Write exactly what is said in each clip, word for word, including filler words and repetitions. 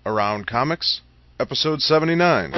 Around Comics, Episode seventy-nine.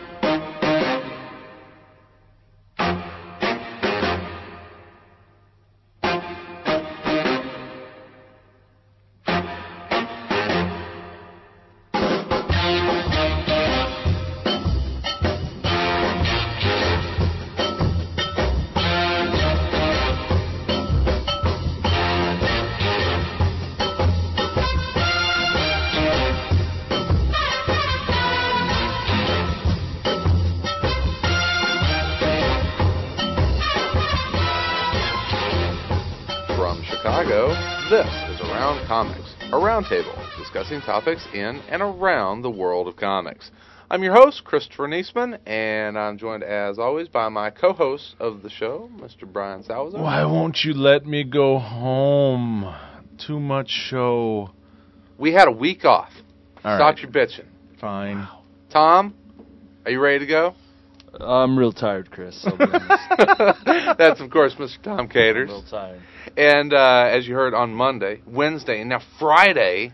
Roundtable, discussing topics in and around the world of comics. I'm your host, Christopher Niesman, and I'm joined, as always, by my co-host of the show, Mister Brian Salazar. Why won't you let me go home? Too much show. We had a week off. All Stop right. your bitching. Fine. Tom, are you ready to go? I'm real tired, Chris. I'll be honest. That's, of course, Mister Tom Caters. I'm real tired. And uh, as you heard on Monday, Wednesday, and now Friday,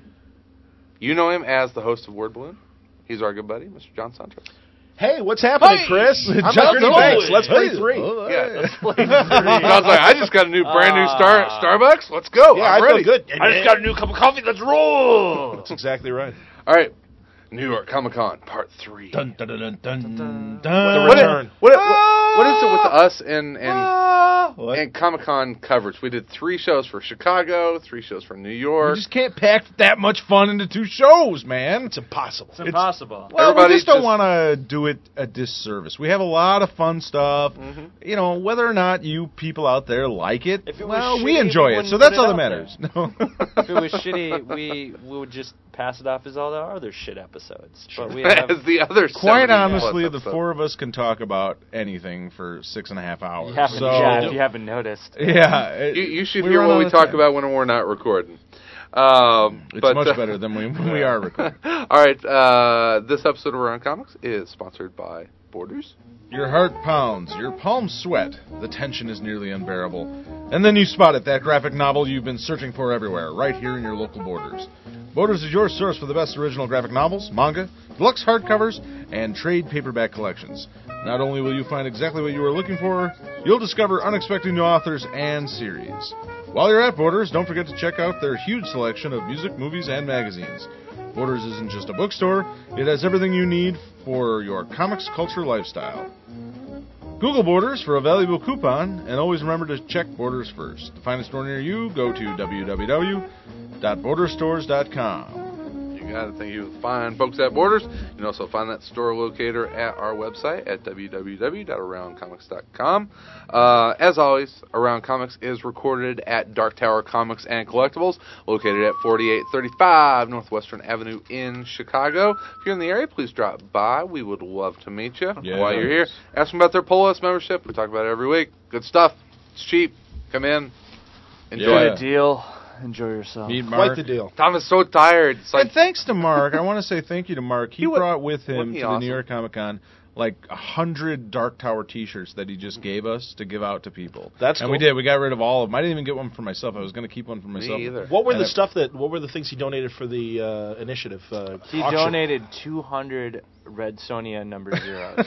you know him as the host of Word Balloon. He's our good buddy, Mister John Santos. Hey, what's happening, Hey! Chris? I'm John Gritty Santos. Banks. Let's play Hey. three. Oh, Yeah. Three. John's like, I just got a new, brand new Star Ah. Starbucks. Let's go. Yeah, I'm I ready. feel good. I just got a new cup of coffee. Let's roll. That's exactly right. All right. New York Comic Con, Part Three. Dun, dun, dun, dun, dun, dun. The What, return. is, what, what, what is it with us and and, Ah, what? and Comic Con coverage? We did three shows for Chicago, three shows for New York. We just can't pack that much fun into two shows, man. It's impossible. It's impossible. Well, we Everybody's just don't just- want to do it a disservice. We have a lot of fun stuff. Mhm. You know, whether or not you people out there like it, If it was well, shitty, we we enjoy it, wouldn't so put that's it all that out matters. No. If it was shitty, we, we would just pass it off as all the other shit episodes. But we have, As the other Quite seventy honestly, plus the episodes. four of us can talk about anything for six and a half hours. you haven't, so, yeah, if you haven't noticed. yeah, it- You, you should we hear run what out we of talk time. about when we're not recording. Um, It's but, much uh, better than we, when we are recording. All right. Uh, this episode of Around Comics is sponsored by Borders. Your heart pounds, your palms sweat, the tension is nearly unbearable, and then you spot it, that graphic novel you've been searching for everywhere, right here in your local Borders. Borders is your source for the best original graphic novels, manga, deluxe hardcovers, and trade paperback collections. Not only will you find exactly what you are looking for, you'll discover unexpected new authors and series. While you're at Borders, don't forget to check out their huge selection of music, movies, and magazines. Borders isn't just a bookstore, it has everything you need for your comics culture lifestyle. Google Borders for a valuable coupon, and always remember to check Borders first. To find a store near you, go to w w w dot border stores dot com. You got to thank you, fine folks at Borders. You can also find that store locator at our website at w w w dot around comics dot com. Uh, as always, Around Comics is recorded at Dark Tower Comics and Collectibles, located at forty-eight thirty-five Northwestern Avenue in Chicago. If you're in the area, please drop by. We would love to meet you Yes. while you're here. Ask them about their Polo Us membership. We talk about it every week. Good stuff. It's cheap. Come in. Enjoy Yeah. it. Good deal. Enjoy yourself. Meet Quite Mark. the deal. Tom is so tired. It's like And thanks to Mark. I want to say thank you to Mark. He, He wa- brought with him wasn't to he the awesome? New York Comic Con like a hundred Dark Tower T-shirts that he just gave us to give out to people. That's and cool. we did. We got rid of all of them. I didn't even get one for myself. I was going to keep one for myself. me either. What were And the I- stuff that? What were the things he donated for the uh, initiative? Uh, He auction? donated two hundred Red Sonia number zeros.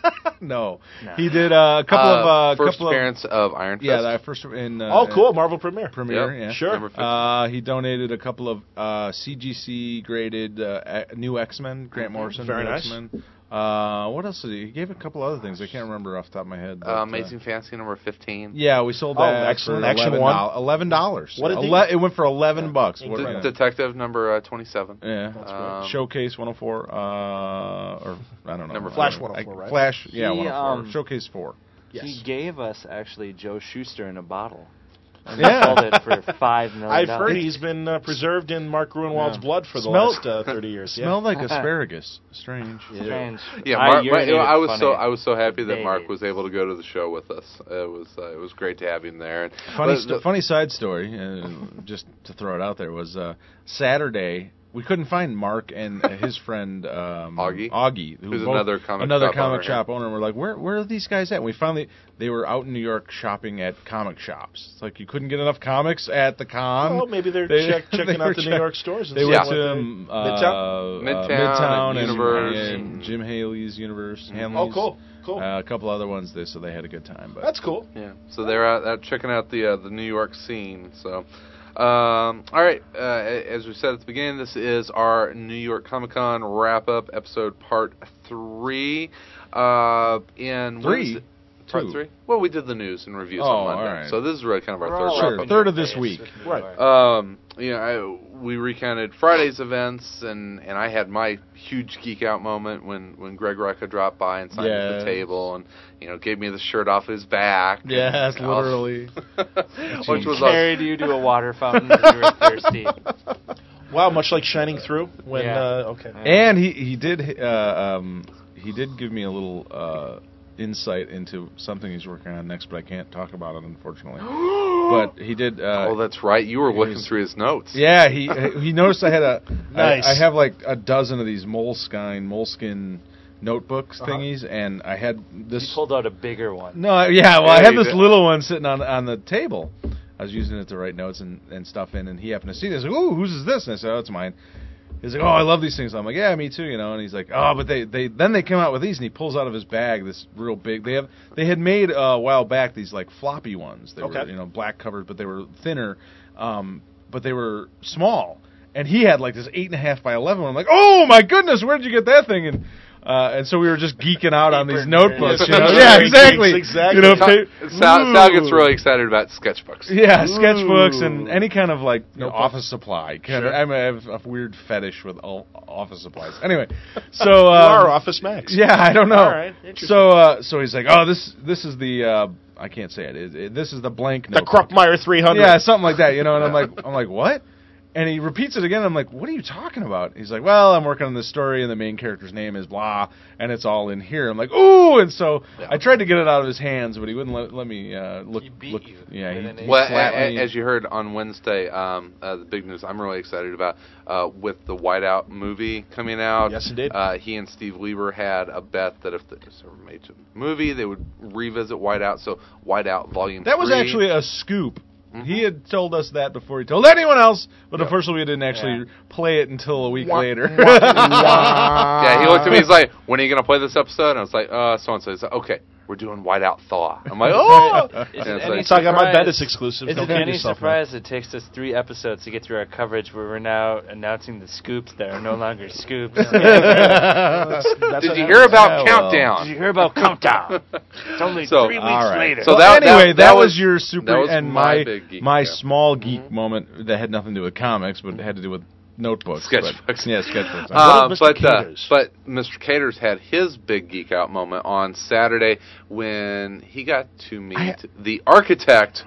no. No. he did uh, a couple uh, of uh, first couple appearance of, Iron Of, Fist. yeah, that first in. Uh, Oh, cool! Marvel premiere. Premiere. Yep. Yeah, Sure. Number fifty. Uh, he donated a couple of uh, C G C graded uh, a- new X-Men, Grant Morrison. Very new nice. X-Men. Uh, what else did he? He gave a couple other things. I can't remember off the top of my head. but, Uh, uh, Amazing Fantasy number fifteen. Yeah, we sold Oh, that excellent. for Action eleven one? dollars. Eleven dollars. What did they- Ele- it went for eleven bucks. What, De- yeah. Detective number uh, twenty-seven. Yeah. Um, Showcase one oh four, uh, or I don't know. Number Flash I- one oh four, right? Flash, yeah, He, one oh four. um, Showcase four. Yes. He gave us, actually, Joe Schuster in a bottle. And Yeah. he sold it for five million I've dollars. heard he's been uh, preserved in Mark Gruenwald's Yeah. blood for the Smell- last uh, thirty years. Yeah. Smelled like asparagus. Strange. Strange. Yeah, I Mark, Mark- urinated I was funny. so I was so happy that They Mark did. was able to go to the show with us. It was uh, it was great to have him there. And Funny, but sto- the- funny side story, uh, just to throw it out there, was uh, Saturday we couldn't find Mark and his friend um, Augie? Augie, who Who's both- another comic another shop comic owner, shop owner. And we're like, where where are these guys at? And we finally they were out in New York shopping at comic shops. It's like you couldn't get enough comics at the con. Well, maybe they're They- check, they checking were out the New check- York stores. And They see went what to they- um, uh, Midtown? uh, Midtown, Midtown and, Universe. and Jim Haley's Universe. Oh, Hanley's, cool, cool. Uh, a couple other ones, they, so they had a good time. But That's cool. Yeah, so they're out, out checking out the uh, the New York scene. So, um, all right, uh, as we said at the beginning, this is our New York Comic Con wrap up episode part three. Uh, in Three? Wednesday- Part Two. three. Well, we did the news and reviews Oh, on Monday, all right. so this is really kind of our We're third all Sure, wrap up. third of this week. Right. Um, you know, I, we recounted Friday's events, and, and I had my huge geek out moment when, when Greg Rucka dropped by and signed at Yes. the table, and you know, gave me the shirt off his back. Yes, and, you know, literally. which was awesome. Carried you to a water fountain because you were thirsty. Wow, much like Shining Through. When Yeah. uh, okay. And he he did uh, um, he did give me a little uh, insight into something he's working on next, but I can't talk about it unfortunately. But he did. Uh, Oh, that's right. You were looking was- through his notes. yeah, he he noticed I had a Nice. I, I have like a dozen of these moleskine moleskin notebooks Uh-huh. thingies, and I had You this. pulled out a bigger one. No, yeah, well, I Yeah, had you this did. little one sitting on on the table. I was using it to write notes and, and stuff in, and he happened to see this. Like, ooh, whose is this? And I said, oh, it's mine. He's like, oh, I love these things. I'm like, yeah, me too, you know. And he's like, oh, but they, they then they come out with these, and he pulls out of his bag this real big. They have they had made uh, a while back these like floppy ones. They were Okay. you know black covered, but they were thinner, um, but they were small. And he had like this eight and a half by eleven one. I'm like, oh my goodness, where did you get that thing? And uh, and so we were just geeking out on these Paper notebooks. nerds. You know? Yes, Yeah, very exactly. geeks, exactly. You know, Sal, pa- Sal, Sal gets Ooh. really excited about sketchbooks. Yeah, Ooh. sketchbooks and any kind of like you know, Notebook. office supply. Kind of, Sure. I'm- I have a weird fetish with all office supplies. Anyway, so You um, are Office Max. yeah, I don't know. All right, interesting. So uh, so he's like, oh, this this is the uh, I can't say it. It, it. This is the blank The notebook. Kruppmeyer three hundred. Yeah, something like that. You know, and I'm like I'm like what? And he repeats it again. I'm like, what are you talking about? He's like, well, I'm working on this story, and the main character's name is blah, and it's all in here. I'm like, ooh! And so I tried to get it out of his hands, but he wouldn't let, let me uh, look. He beat look you yeah, with he, an he Well, slapped a, me. a, as you heard on Wednesday, um, uh, the big news I'm really excited about uh, with the Whiteout movie coming out. Yes, indeed. Uh, he and Steve Lieber had a bet that if this ever made a movie, they would revisit Whiteout. So Whiteout Volume That was three. actually a scoop. Mhm. He had told us that before he told anyone else, but Yeah. unfortunately we didn't actually Yeah. play it until a week Wah, later. Yeah, he looked at me. He's like, "When are you gonna play this episode?" And I was like, "Uh, so and so." He's like, "Okay, we're doing Whiteout Thaw." I'm like, "Oh!" Is And it it's any like- So I got my surprise- bet is exclusive. Is Don't it kid any yourself, surprise it takes us three episodes to get through our coverage where we're now announcing the scoops that are no longer scoops? man. That's- that's Did what you happens. hear about Yeah, well. Countdown? Did you hear about Countdown? It's only So- three weeks All right. later. So So that- anyway, that- that, that was, was- your super that was and my my big geek, my yeah. small geek moment that had nothing to do with comics, but it had to do with notebooks. but- Sketchbooks. yeah, sketchbooks. Uh, Mister but uh, Caters? but Mister Caters had his big geek out moment on Saturday when he got to meet I- the architect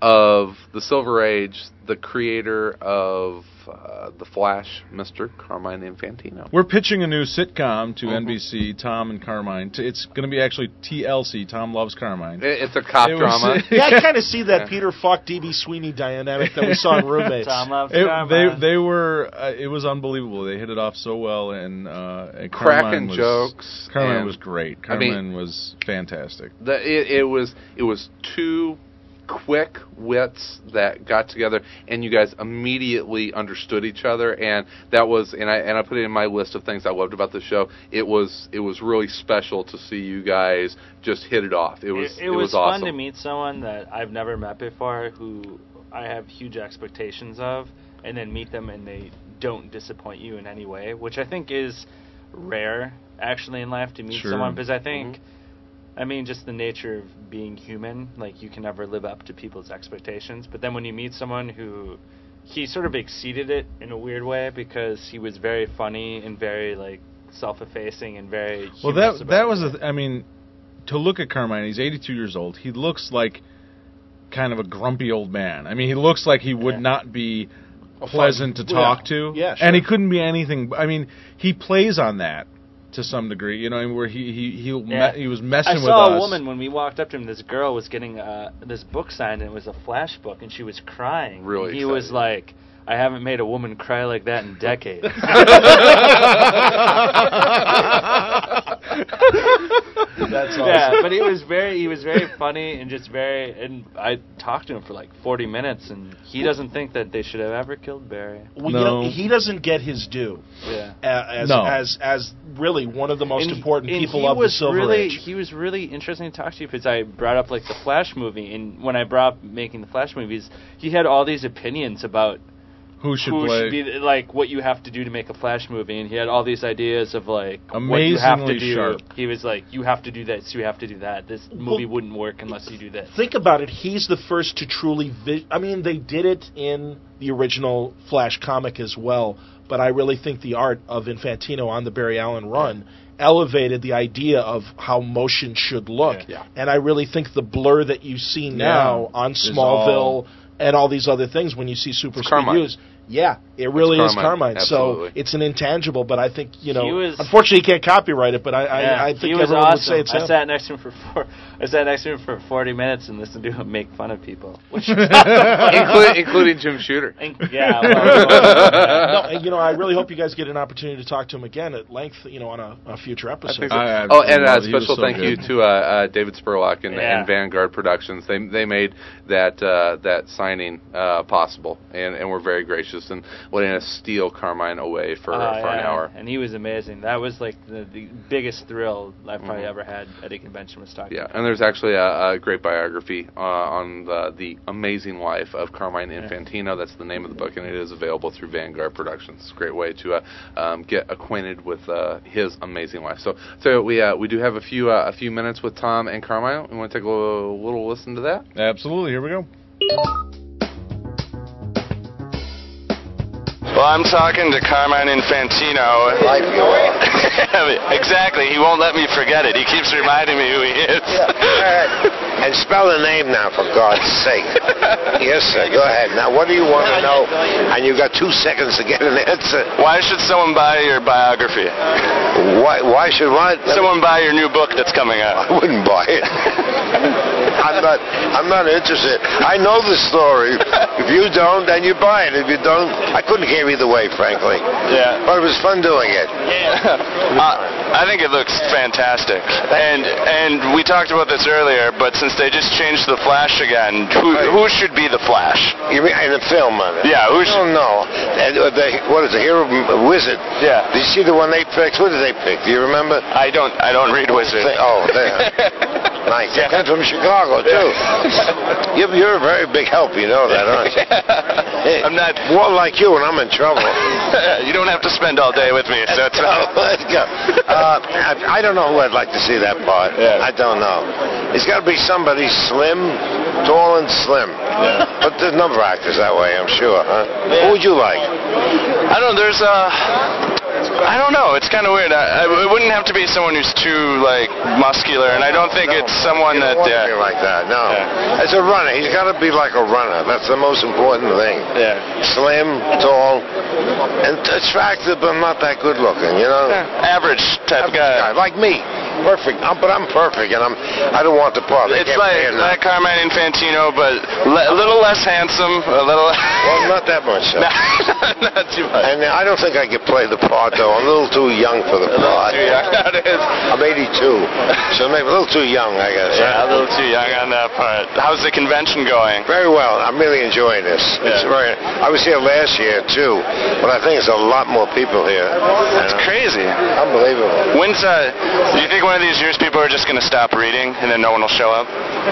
of the Silver Age, the creator of uh, the Flash, Mister Carmine Infantino. We're pitching a new sitcom to Mhm. N B C, Tom and Carmine. T- It's going to be actually T L C, Tom Loves Carmine. It- It's a cop It was- drama. Yeah, I kind of see that Peter Falk, D B. Sweeney dynamic that we saw in Roommates. Tom loves It- Carmine. they they were uh, it was unbelievable. They hit it off so well, and, uh, and Cracking Carmine was, jokes. Carmine and was great. I mean- Carmine was fantastic. The, it, it was it was two quick wits that got together, and you guys immediately understood each other, and that was and I and I put it in my list of things I loved about the show. It was it was really special to see you guys just hit it off. It was it, it, was, was fun awesome. to meet someone that I've never met before, who I have huge expectations of, and then meet them and they don't disappoint you in any way, which I think is rare actually in life to meet Sure. someone, because I think. Mhm. I mean, just the nature of being human, like, you can never live up to people's expectations. But then when you meet someone who, he sort of exceeded it in a weird way, because he was very funny and very, like, self-effacing and very Well, humorous that about that was it. a th- I mean, to look at Carmine, he's eighty-two years old. He looks like kind of a grumpy old man. I mean, he looks like he would Yeah. not be A pleasant fun- to talk yeah. to. Yeah, And he sure. couldn't be anything. I mean, he plays on that to some degree. You know, where he he he, Yeah. me, he was messing I with saw us. a woman when we walked up to him. This girl was getting uh, this book signed, and it was a Flash book, and she was crying. Really And he was excited. like, I haven't made a woman cry like that in decades. That's awesome. Yeah, but he was very he was very funny and just very and I talked to him for like forty minutes and he doesn't think that they should have ever killed Barry. Well, No. you know, he doesn't get his due. Yeah. uh, As No. as as really one of the most And he- important and people he of the was Silver really, Age. He was really interesting to talk to you because I brought up like the Flash movie, and when I brought up making the Flash movies, he had all these opinions about Who should who play? should be like what you have to do to make a Flash movie, and he had all these ideas of like what you have to Amazingly do. sharp. He was like, you have to do this, you have to do that. This movie Well, wouldn't work unless you do this. Think about it. He's the first to truly. Vi- I mean, they did it in the original Flash comic as well, but I really think the art of Infantino on the Barry Allen run elevated the idea of how motion should look. Yeah. And I really think the blur that you see now Yeah. on Is Smallville and all these other things when you see Super It's Speed Carmine. used. Yeah, it really It's is Carmine, Carmine. absolutely. So it's an intangible, but I think, you know, He was- unfortunately he can't copyright it, but I, Yeah, I, I think he was everyone awesome. would say it's I him. sat next to him for four, I sat next to him for forty minutes and listened to him make fun of people. Which Inclu- including Jim Shooter. yeah, well, well, No, and, you know, I really hope you guys get an opportunity to talk to him again at length, you know, on a, a future I episode. think so. I- I oh, and uh, he was special so thank you good. to uh, uh, David Spurlock and, Yeah. and Vanguard Productions. They they made that uh, that signing uh, possible, and, and were very gracious and letting us steal Carmine away for Uh, for an yeah, hour. and he was amazing. That was like the, the biggest thrill I've probably Mhm. ever had at a convention was talking. Yeah, to him. and there's actually a, a great biography uh, on the, the amazing life of Carmine Infantino. That's the name of the book, and it is available through Vanguard Productions. It's a great way to uh, um, get acquainted with uh, his amazing life. So, so we uh, we do have a few uh, a few minutes with Tom and Carmine. We want to take a little, little listen to that. Absolutely. Here we go. Well, I'm talking to Carmine Infantino. Life you are. Exactly. He won't let me forget it. He keeps reminding me who he is. Yeah. Go ahead. And spell the name now, for God's sake. Yes, sir. Go ahead. Now, what do you want to know? And you've got two seconds to get an answer. Why should someone buy your biography? Why, why should what? Someone buy your new book that's coming I out. wouldn't buy it. I'm not. I'm not interested. I know the story. If you don't, then you buy it. If you don't, I couldn't care either way, frankly. Yeah. But it was fun doing it. uh, I think it looks fantastic. And and we talked about this earlier, but since they just changed the Flash again, who who should be the Flash? You mean in the film, on it? Yeah, who I should? don't know. And, uh, the, what is it? Hero Wizard. Yeah. Did you see the one they picked? What did they pick? Do you remember? I don't I don't read Wizard. Say- oh, there. Nice. Yeah. They come from Chicago, too. You're, you're a very big help, you know that, aren't you? Hey, I'm not. more like you, and I'm in trouble. You don't have to spend all day with me, so it's Oh, let's go. Uh, I, I don't know who I'd like to see that part. Yeah. I don't know. It's got to be somebody slim, tall and slim. Yeah. But there's a number of actors that way, I'm sure. Huh? Yeah. Who would you like? I don't know. There's a. I don't know. It's kind of weird. I, I, it wouldn't have to be someone who's too like muscular, and I don't think No, it's someone you that. don't want Yeah. anything like that. No. Yeah. As a runner, he's got to be like a runner. That's the most important thing. Yeah. Slim, tall, and attractive, but not that good looking. You know. Average type Average guy, guy. like me. Perfect. I'm, but I'm perfect, and I'm. I don't want the part. They It's can't like pay enough. like Carmine Infantino, but le- a little less handsome, a little. Well, not that much. So. Not too much. And I don't think I could play the part, though. I'm a little too young for the A little part. too young. That is. I'm eighty-two, so maybe a little too young, I guess. Yeah, a little too young on that part. How's the convention going? Very well. I'm really enjoying this. It's Yeah. very. I was here last year too, but I think there's a lot more people here. That's You know? crazy. Unbelievable. When's uh? Do you think one of these years people are just going to stop reading and then no one will show up?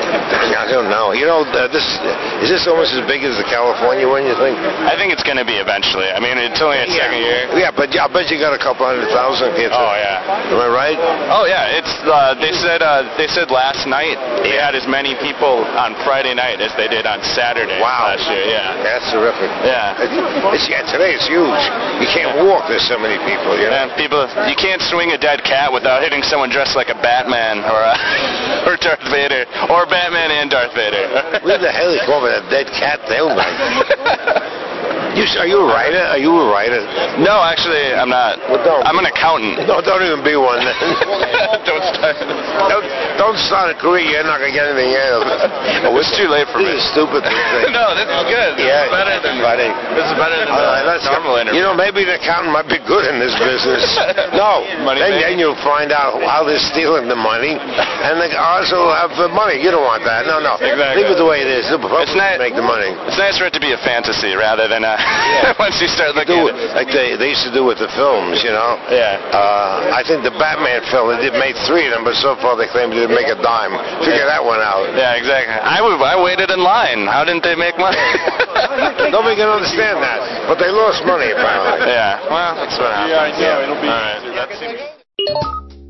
I don't know. You know, uh, this is this almost as big as the California one? You think? I think it's going to be eventually. I mean, it's only its second year. Yeah, but yeah, I bet you got a couple hundred thousand kids. Oh yeah. Am I right? Oh yeah. It's uh, they said uh, they said last night they had as many people on Friday night as they did on Saturday Wow. last year. Yeah. That's terrific. Yeah. It's, yeah, today it's huge. You can't walk. There's so many people. You know? And people, you can't swing a dead cat without hitting someone dressed like a Batman or a, or Darth Vader or Batman and Darth Vader. Where the hell is going with a dead cat there, man? You, are you a writer? Are you a writer? No, actually, I'm not. Well, don't. I'm an accountant. No, don't even be one. Don't start. Don't, don't start a career. You're not gonna get anything else. Oh, it's too late for This me. is stupid. Thing. No, this is good. This Yeah, is better than funny. This is better than All right, the let's normal interview. You know, maybe the accountant might be good in this business. No, Money then, making. then you'll find out how they're stealing the money, and the ours will have the money. You don't want that. No, no. Exactly. Leave it the way it is. The public It's nice. make the money. It's nice for it to be a fantasy rather than a. Once you start looking Do at it it. like they, they used to do with the films, you know. Yeah. Uh, I think the Batman film, they did made three of them, but so far they claim they didn't make a dime. Figure that one out. Yeah, exactly. I, w- I waited in line. How didn't they make money? Nobody can understand that, but they lost money apparently. Yeah. Well, that's what happened. Yeah, I know. It'll be. All right. That seems-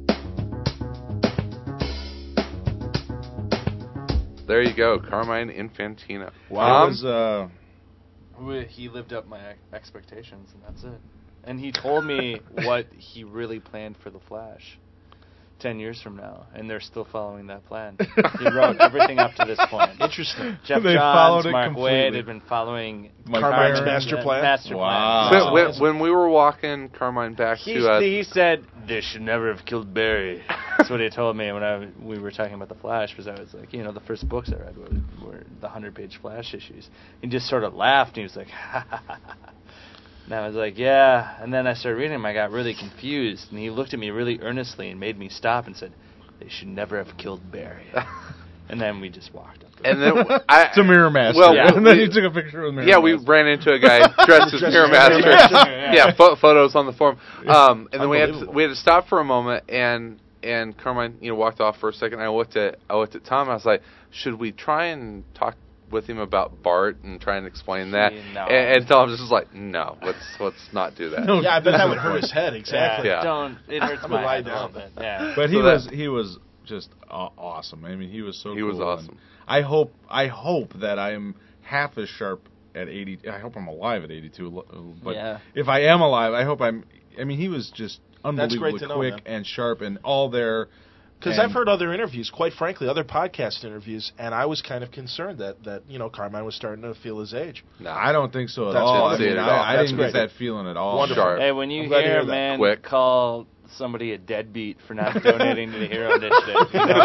There you go, Carmine Infantino. Wow. Um, It was, uh, We- He lived up my ex- expectations, and that's it. And he told me what he really planned for The Flash ten years from now, and they're still following that plan. He wrote everything up to this point. Interesting. Jeff They Johns, followed it Mark completely. Wade had been following Mike Carmine's Baron. master plan? Master Wow. plan. so when, when we were walking Carmine back He, to uh, he said, they should never have killed Barry. That's what he told me when I, we were talking about The Flash, because I was like, you know, the first books I read were, were the hundred-page Flash issues. He just sort of laughed, and he was like, ha, ha, ha, ha. And I was like, yeah. And then I started reading him. I got really confused, and he looked at me really earnestly and made me stop and said, they should never have killed Barry. And then we just walked up. and then I, It's a Mirror Master. Well, yeah. and then we- you took a picture with Mirror yeah, we Master. ran into a guy dressed as Dressed Mirror as Master. Mirror Master. yeah, pho- photos on the forum. Um, and then we had to, Unbelievable. we had to stop for a moment, and and Carmine, you know, walked off for a second. I looked at I looked at Tom. I was like, should we try and talk with him about Bart and try and explain that? Yeah, no. And, and Tom just was like, no, let's let's not do that. No, Yeah, I bet that that's would the hurt point. his head. Exactly. Yeah. Don't. It hurts I'm my gonna lie head a little down. bit. Yeah. But he So that- was he was just aw- awesome. I mean, he was so He cool. was awesome. And I hope I hope that I am half as sharp at eighty. I hope I'm alive at eighty-two. But Yeah. if I am alive, I hope I'm. I mean, he was just unbelievably great to know, quick man. and sharp and all there. Because And- I've heard other interviews, quite frankly, other podcast interviews, and I was kind of concerned that, that you know Carmine was starting to feel his age. No, I don't think so at That's all. I, wonderful. mean, At all. I, I That's didn't great. get that feeling at all. Wonderful. Sharp. Hey, when you I'm glad to hear hear a that. man Quick. call somebody a deadbeat for not donating to the Hero Initiative, you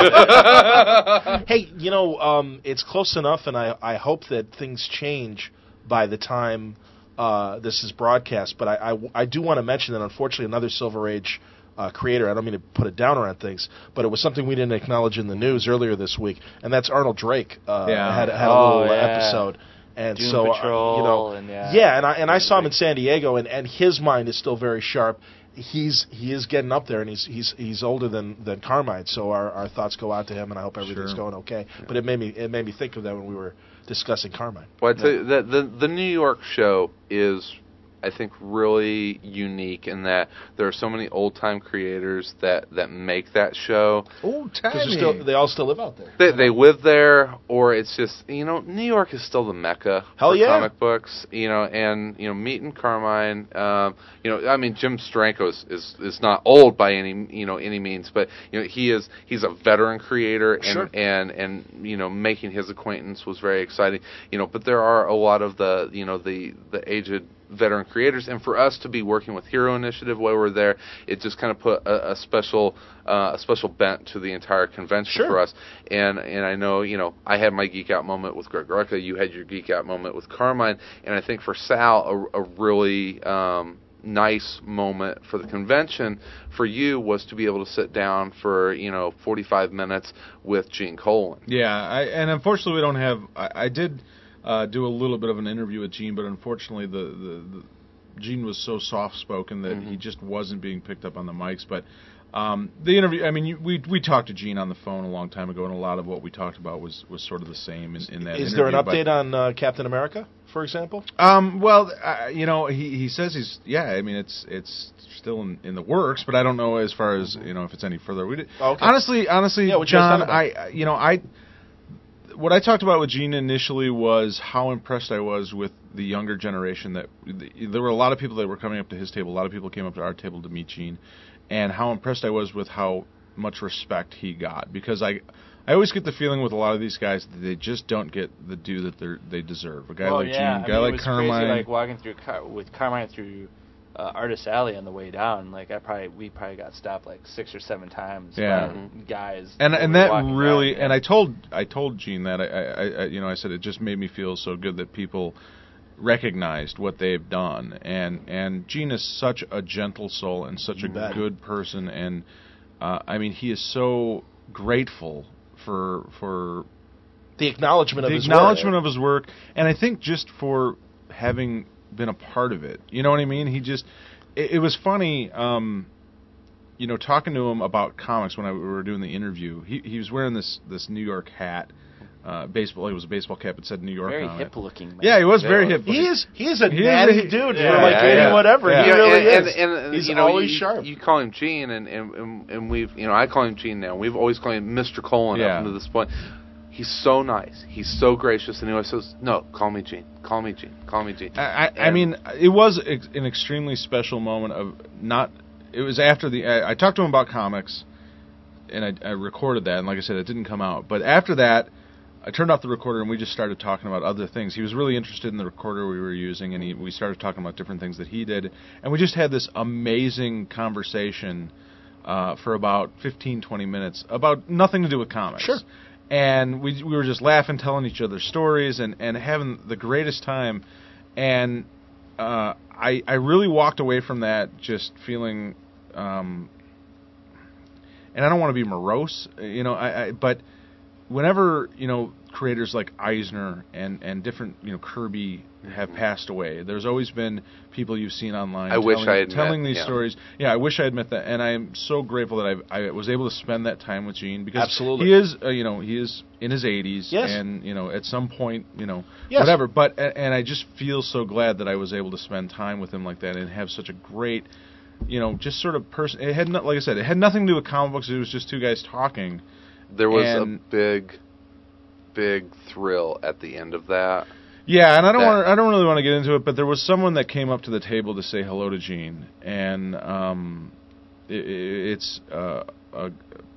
know, Hey, you know, um, it's close enough, and I, I hope that things change by the time uh, this is broadcast. But I, I, I do want to mention that, unfortunately, another Silver Age uh, creator, I don't mean to put a downer on things, but it was something we didn't acknowledge in the news earlier this week, and that's Arnold Drake. Uh, Yeah. had, had a Oh, little yeah. episode. And Doom so, uh, Patrol, you know, and yeah. and I and I saw him in San Diego, and, and his mind is still very sharp. He's he is getting up there, and he's he's he's older than, than Carmine. So our, our thoughts go out to him, and I hope everything's Sure. going okay. But it made me it made me think of that when we were discussing Carmine. Well, I'd say that the the New York show is, I think, really unique in that there are so many old time creators that, that make that show. Oh, Because tiny. they all still live out there. They they live there, or it's just, you know, New York is still the mecca Hell for yeah. comic books. You know, and you know, meeting Carmine. Um, you know, I mean, Jim Steranko is, is is not old by any you know any means, but you know, he is he's a veteran creator, and Sure. and and you know, making his acquaintance was very exciting. You know, but there are a lot of the you know the the aged veteran creators, and for us to be working with Hero Initiative while we're there, it just kind of put a, a special uh, a special bent to the entire convention Sure. for us. And and I know you know I had my geek out moment with Greg Rucka, you had your geek out moment with Carmine, and I think for Sal a, a really um, nice moment for the convention for you was to be able to sit down for you know forty-five minutes with Gene Colan. Yeah, I, and unfortunately we don't have. I, I did uh, do a little bit of an interview with Gene, but unfortunately the, the, the Gene was so soft spoken that Mm-hmm. he just wasn't being picked up on the mics. But um, the interview, I mean, you, we we talked to Gene on the phone a long time ago, and a lot of what we talked about was, was sort of the same in, in that. Is there an interview, update but- on uh, Captain America, for example? Um, well, uh, you know, he, he says he's yeah. I mean, it's it's still in, in the works, but I don't know as far as you know if it's any further. We did, Okay. honestly, honestly, Yeah, what you guys John, thought about I you know I what I talked about with Gene initially was how impressed I was with the younger generation. That there were a lot of people that were coming up to his table. A lot of people came up to our table to meet Gene, and how impressed I was with how much respect he got, because I I always get the feeling with a lot of these guys that they just don't get the due that they they deserve. A guy well, like yeah. Gene, a I guy mean, like it was Carmine. crazy, like walking through Car- with Carmine through uh, Artist Alley on the way down. Like I probably we probably got stopped like six or seven times Yeah. by guys. And that and were that walking really, down, and yeah. I told I told Gene that I, I, I you know I said it just made me feel so good that people recognized what they've done, and and Gene is such a gentle soul and such a bet. good person, and uh, I mean he is so grateful for for The acknowledgement of the his acknowledgement work. of his work, and I think just for having been a part of it. You know what I mean? He just it, it was funny. Um, you know, talking to him about comics when I, we were doing the interview, he he was wearing this this New York hat, uh, baseball. It was a baseball cap. It said New York very on it. hip-looking. Man. Yeah, he was very hip. He is he is a He is natty a- dude yeah, for like yeah, eighty yeah. whatever. Yeah. He really and, is. And, and, He's you know, always you, sharp. You call him Gene, and, and, and, and we've, you know, I call him Gene now. We've always called him Mister Colin Yeah. up to this point. He's so nice. He's so gracious, and he always says, "No, call me Gene. Call me Gene. Call me Gene." I, I, I And- mean, it was ex- an extremely special moment of not. It was after the. I, I talked to him about comics, and I, I recorded that, and like I said, it didn't come out. But after that, I turned off the recorder, and we just started talking about other things. He was really interested in the recorder we were using, and he, we started talking about different things that he did, and we just had this amazing conversation uh, for about fifteen, twenty minutes about nothing to do with comics. Sure. And we we were just laughing, telling each other stories, and, and having the greatest time. And uh, I I really walked away from that just feeling, um, and I don't want to be morose, you know. I, I but whenever you know creators like Eisner and, and different you know Kirby have passed away, there's always been people you've seen online. I telling, wish I had telling met, these yeah. stories. Yeah, I wish I had met that, and I'm so grateful that I I was able to spend that time with Gene, because Absolutely. he is uh, you know he is in his eighties, Yes. and you know at some point you know Yes. whatever. But a- and I just feel so glad that I was able to spend time with him like that and have such a great. You know, just sort of person. It had not, like I said, it had nothing to do with comic books. It was just two guys talking. There was and- a big, big thrill at the end of that. Yeah, and I don't That- want. I don't really want to get into it, but there was someone that came up to the table to say hello to Gene, and um, it, it's uh, a,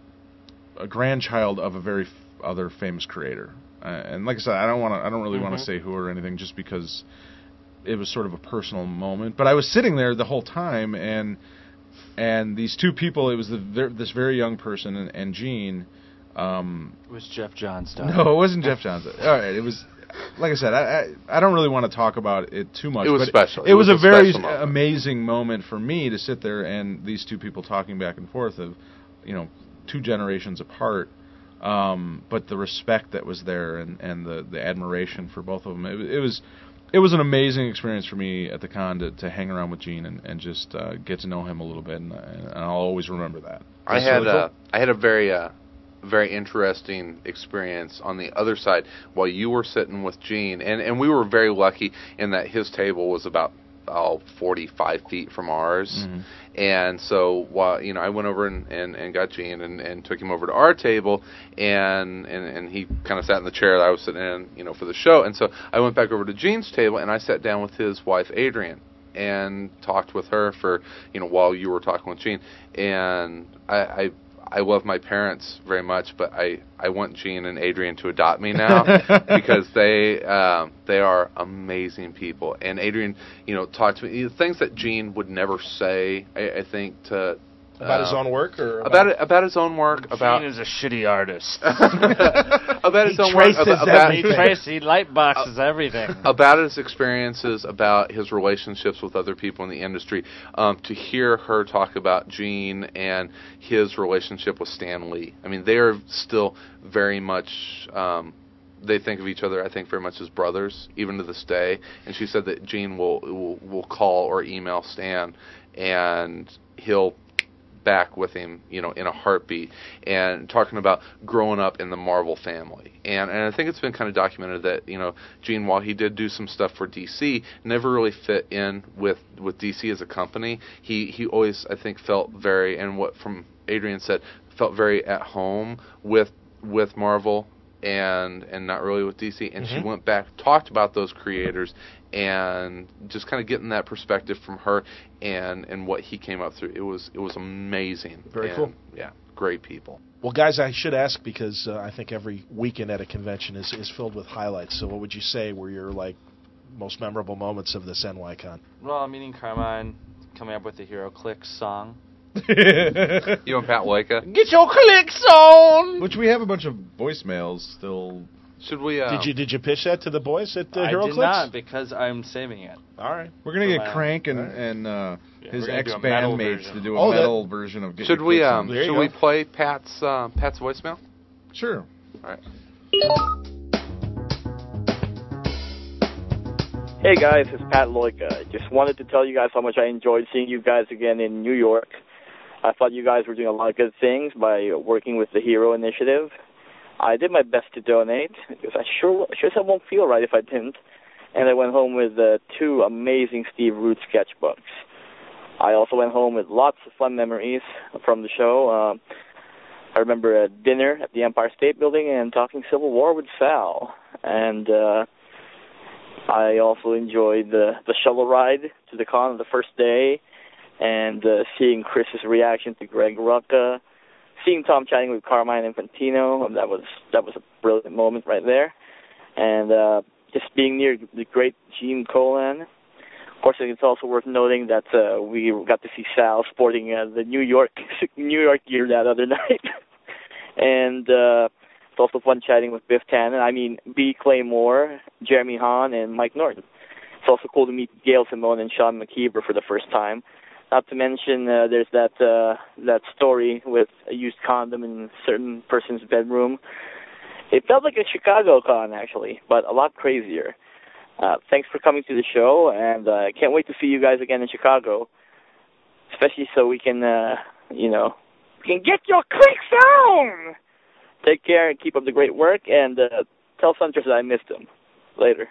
a grandchild of a very f- other famous creator. Uh, and like I said, I don't want to. I don't really want to say who or anything, just because it was sort of a personal moment. But I was sitting there the whole time, and and these two people. It was the ver- this very young person and, and Gene. Um, It was Jeff Johns. done. no, it wasn't Jeff Johnson. All right, it was. Like I said, I, I I don't really want to talk about it too much. It was but special. It, It was, was a a very special moment. amazing moment for me to sit there and these two people talking back and forth of, you know, two generations apart. Um, but the respect that was there and, and the, the admiration for both of them, it, it was it was an amazing experience for me at the con to, to hang around with Gene and, and just uh, get to know him a little bit, and, and I'll always remember that. I That's had really a, cool. I had a very uh, very interesting experience on the other side while you were sitting with Gene, and, and we were very lucky in that his table was about oh, forty-five feet from ours. Mhm. And so while you know I went over and, and, and got Gene and, and took him over to our table, and, and, and he kind of sat in the chair that I was sitting in, you know, for the show. And so I went back over to Gene's table and I sat down with his wife Adrienne and talked with her for, you know, while you were talking with Gene. And I, I I love my parents very much, but I, I want Gene and Adrienne to adopt me now because they um, they are amazing people. And Adrienne, you know, talked to me things that Gene would never say. I, I think to About uh, his own work, or about it, about his own work, about Gene is a shitty artist. about his He own work, traces about, about, he Tracy light boxes everything. about his experiences, about his relationships with other people in the industry. Um, to hear her talk about Gene and his relationship with Stan Lee. I mean, they are still very much. Um, they think of each other, I think, very much as brothers, even to this day. And she said that Gene will will, will call or email Stan, and he'll back with him, you know, in a heartbeat, and talking about growing up in the Marvel family. And and I think it's been kind of documented that, you know, Gene, while he did do some stuff for D C, never really fit in with, with D C as a company. He he always, I think, felt very, and what from Adrienne said, felt very at home with with Marvel and and not really with D C. And Mm-hmm. she went back, talked about those creators, and just kind of getting that perspective from her and and what he came up through. It was it was amazing. Very And, cool. Yeah, great people. Well, guys, I should ask because uh, I think every weekend at a convention is, is filled with highlights. So what would you say were your, like, most memorable moments of this N Y Con? Well, meeting Carmine, coming up with the Hero Clicks song. You and Pat Loika. Get your clicks on! Which we have a bunch of voicemails still. Should we? Uh, Did you did you pitch that to the boys at uh, I Hero did Clicks? not because I'm saving it. All right. We're gonna get Wow. Crank and, Right. and uh, Yeah, his we're gonna do a ex metal bandmates version. to do a Oh, that- metal version of. Get should Your we? Clicks Um, On. There you should go. we play Pat's uh, Pat's voicemail? Sure. All right. Hey guys, it's Pat Loika. Just wanted to tell you guys how much I enjoyed seeing you guys again in New York. I thought you guys were doing a lot of good things by working with the Hero Initiative. I did my best to donate because I sure sure as I won't feel right if I didn't. And I went home with uh, two amazing Steve Root sketchbooks. I also went home with lots of fun memories from the show. Um, I remember a dinner at the Empire State Building and talking Civil War with Sal. And uh, I also enjoyed the, the shuttle ride to the con on the first day and uh, seeing Chris's reaction to Greg Rucka, seeing Tom chatting with Carmine Infantino. That was that was a brilliant moment right there. And uh, just being near the great Gene Colan. Of course, it's also worth noting that uh, we got to see Sal sporting uh, the New York New York gear that other night. And uh, it's also fun chatting with Biff Tannen. I mean, B. Claymore, Jeremy Hahn, and Mike Norton. It's also cool to meet Gail Simone and Sean McKeever for the first time. Not to mention, uh, there's that uh, that story with a used condom in a certain person's bedroom. It felt like a Chicago con, actually, but a lot crazier. Uh, thanks for coming to the show, and I uh, can't wait to see you guys again in Chicago, especially so we can, uh, you know, we can get your clicks on! Take care and keep up the great work, and uh, tell Suntress that I missed him. Later.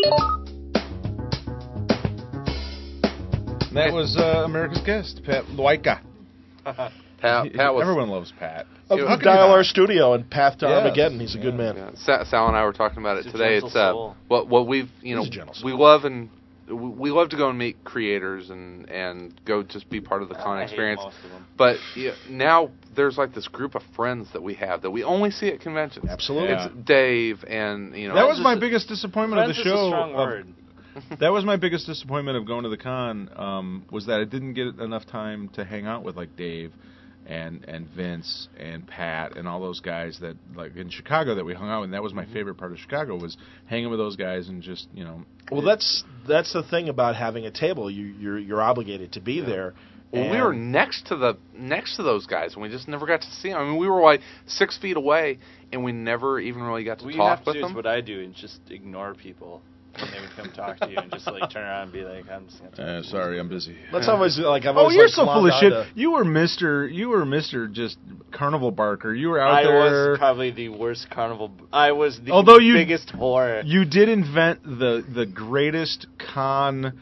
That was uh, America's guest, Pat Loika. Pat, Pat was. Everyone loves Pat. Of, You- of Dial R Studio and Path to Yes. Armageddon. He's a good Yeah. man. Yeah, Sa- Sal and I were talking about it He's a today. gentle It's uh, soul. what what we've you know He's a gentle soul. we love and we we love to go and meet creators and and go just be part of the con I hate experience. most of them. But yeah, now there's like this group of friends that we have that we only see at conventions. Absolutely. Yeah. It's Dave and you know That was Friends my is a- biggest disappointment of Friends the is show. a strong of- word. That was my biggest disappointment of going to the con, um, was that I didn't get enough time to hang out with like Dave and and Vince and Pat and all those guys that like in Chicago that we hung out with. And that was my favorite part of Chicago, was hanging with those guys and just, you know. Well, that's that's the thing about having a table. You you're you're obligated to be there. Well, we And- were next to the next to those guys, and we just never got to see them. I mean, we were like six feet away, and we never even really got to What you have talk to with do them. is what I do and just ignore people. And they would come talk to you and just like turn around and be like, I'm just gonna talk Uh, to sorry, I'm busy. That's always like I've Oh, always you're like, so full glommed of shit. onto- You were Mister You were Mister Just Carnival Barker. You were out I there. was probably the worst carnival. I was the Although you- biggest whore. You did invent the the greatest con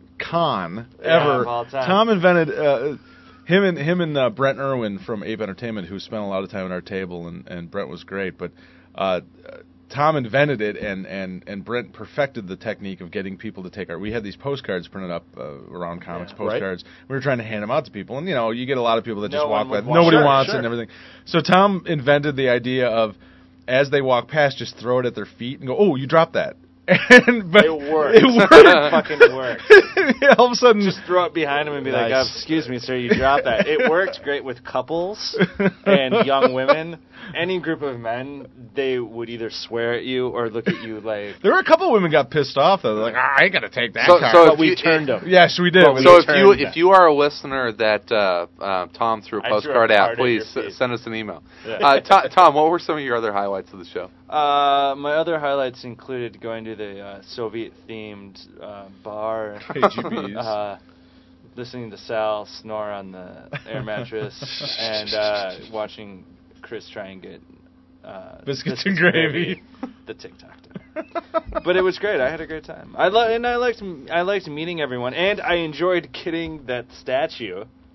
con Yeah, ever. of all time. Tom invented uh, him and him and uh, Brent Irwin from Ape Entertainment, who spent a lot of time at our table, and, and Brent was great. But uh, Tom invented it, and, and, and Brent perfected the technique of getting people to take our. We had these postcards printed up uh, around comics, Yeah. postcards. We were trying to hand them out to people, and you know, you get a lot of people that No just walk one by. would want Nobody Sure, wants sure. it and everything. So Tom invented the idea of, as they walk past, just throw it at their feet and go, "Oh, you dropped that." And but It worked. It worked. It fucking worked. All of a sudden, Just throw it behind him and be like, Nice. oh, excuse me, sir, you dropped that. It worked great with couples and young women. Any group of men, they would either swear at you or look at you like... there were a couple of women got pissed off though. They're like, ah, I ain't gonna take that So- car. so But if we you- turned them. Yes, we did. But We So if turned you them. if you are a listener that uh, uh, Tom threw a I threw a postcard card out, at please your s- feet. send us an email. Yeah. Uh, To- Tom, what were some of your other highlights of the show? Uh, my other highlights included going to the uh, Soviet-themed uh, bar, K G Bs. uh, listening to Sal snore on the air mattress, and uh, watching Chris try and get uh, Biscuits and gravy. the TikTok dinner. But it was great. I had a great time. I lo- and I liked I liked meeting everyone, and I enjoyed getting that statue.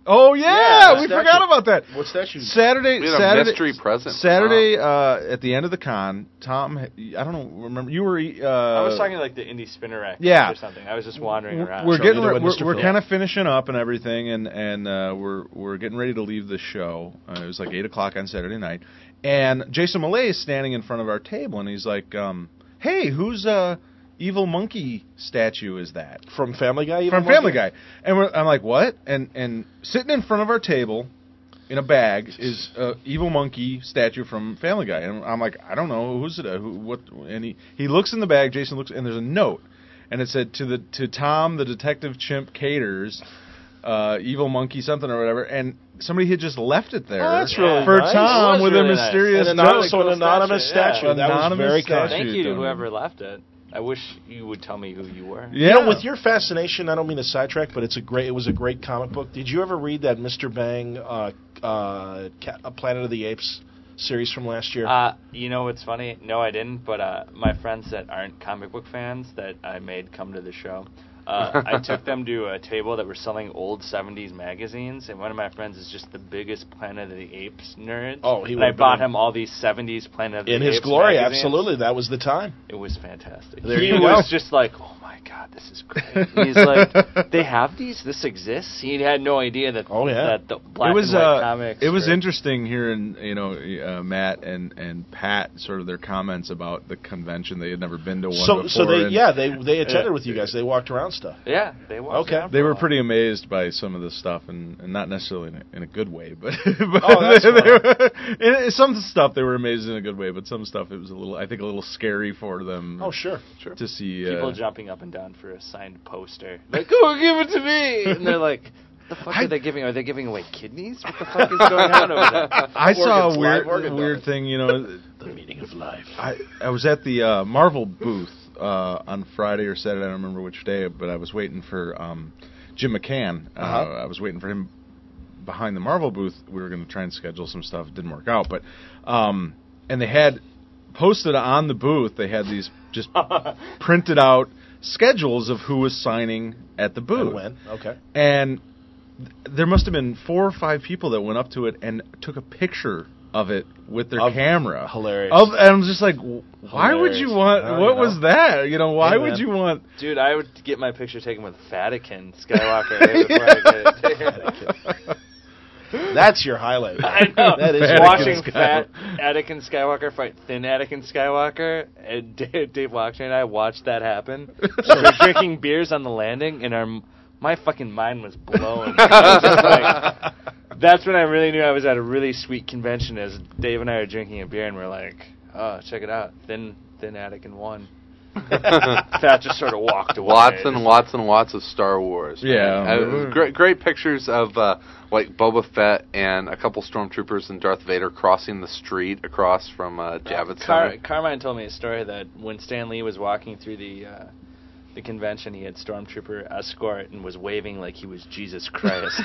Oh yeah, Yeah, we statue. forgot about that. What statue? Saturday, We had a Saturday, mystery present. Saturday uh, at the end of the con. Tom, I don't know. Remember you were? Uh, I was talking like the indie spinner rack yeah. or something. I was just wandering around. We're Show getting me the re- way Mister we're, we're Phil. kind of finishing up and everything, and and uh, we're we're getting ready to leave the show. Uh, it was like eight o'clock on Saturday night, and Jason Malay is standing in front of our table, and he's like, um, "Hey, whose uh, evil monkey statue is that?" From Family Guy? Evil From Monkey? Family Guy. And we're, I'm like, what? And and sitting in front of our table in a bag is a evil monkey statue from Family Guy. And I'm like, I don't know, who's it? Uh, who, what? And he, he looks in the bag. Jason looks, and there's a note, and it said to the to Tom the Detective Chimp caters, uh, evil monkey something or whatever. And somebody had just left it there. Oh, that's really for nice. Tom It was with really a nice. mysterious An note. anonymous, so an Cool anonymous statue, statue. yeah. That was Anonymous very statue. kind. Thank you to Don't whoever know. left it. I wish you would tell me who you were. Yeah. You know, with your fascination, I don't mean to sidetrack, but it's a great. It was a great comic book. Did you ever read that Mister Bang, uh, uh, Ca- Planet of the Apes series from last year? Uh, you know what's funny? No, I didn't. But uh, my friends that aren't comic book fans that I made come to the show, uh, I took them to a table that were selling old seventies magazines, and one of my friends is just the biggest Planet of the Apes nerd. Oh, he and I would've bought been him all these seventies Planet of the In Apes his glory, magazines. absolutely. That was the time. It was fantastic. There he you was go. just like, oh my god, this is great. And he's like, they have these? This exists? He had no idea that, Oh, yeah. that the black it was and white uh, comics it was were- interesting hearing you know uh, Matt and, and Pat sort of their comments about the convention. They had never been to one So, before. so they, and yeah, they they attended Yeah. with you guys. They walked around stuff. Yeah, they walked Okay. around for they a were while. pretty amazed by some of the stuff, and, and not necessarily in a, in a good way, but, but Oh, that's they, fine. were, in, some stuff they were amazed in a good way, but some stuff it was a little, I think, a little scary for them. Oh, sure. sure. To see uh, People jumping up and down for a signed poster. Like, oh, give it to me! And they're like, what the fuck I- are they giving? Are they giving away kidneys? What the fuck is going on over there? I saw Organs, a weird, live organ weird donors. thing. You know, The meaning of life. I I was at the uh, Marvel booth uh, on Friday or Saturday. I don't remember which day, but I was waiting for um, Jim McCann. Uh, Uh-huh. I was waiting for him behind the Marvel booth. We were going to try and schedule some stuff. It didn't work out, but um, and they had posted on the booth. They had these just printed out schedules of who was signing at the booth. And when? Okay. And th- there must have been four or five people that went up to it and took a picture of it with their Of- camera. hilarious. Of, and I'm just like, w- why would you Hilarious. want? Oh, what you was know. that? You know, why Hey, would man. you want? Dude, I would get my picture taken with Vatican Skywalker before I get it taken. That's your highlight. I know. That is Anakin watching Skywalker. fat Anakin Skywalker fight thin Anakin Skywalker, and Dave, Dave Lockner and I watched that happen. So we're drinking beers on the landing, and our my fucking mind was blown. I was just like, that's when I really knew I was at a really sweet convention. As Dave and I are drinking a beer, and we're like, "Oh, check it out, thin thin Anakin won." Fat just sort of walked away. Lots and lots and lots of Star Wars. man. Yeah. Uh, it was great, great pictures of uh, like Boba Fett and a couple stormtroopers and Darth Vader crossing the street across from uh, Javits Car- Center. Carmine told me a story that when Stan Lee was walking through the uh, the convention, he had stormtrooper escort and was waving like he was Jesus Christ.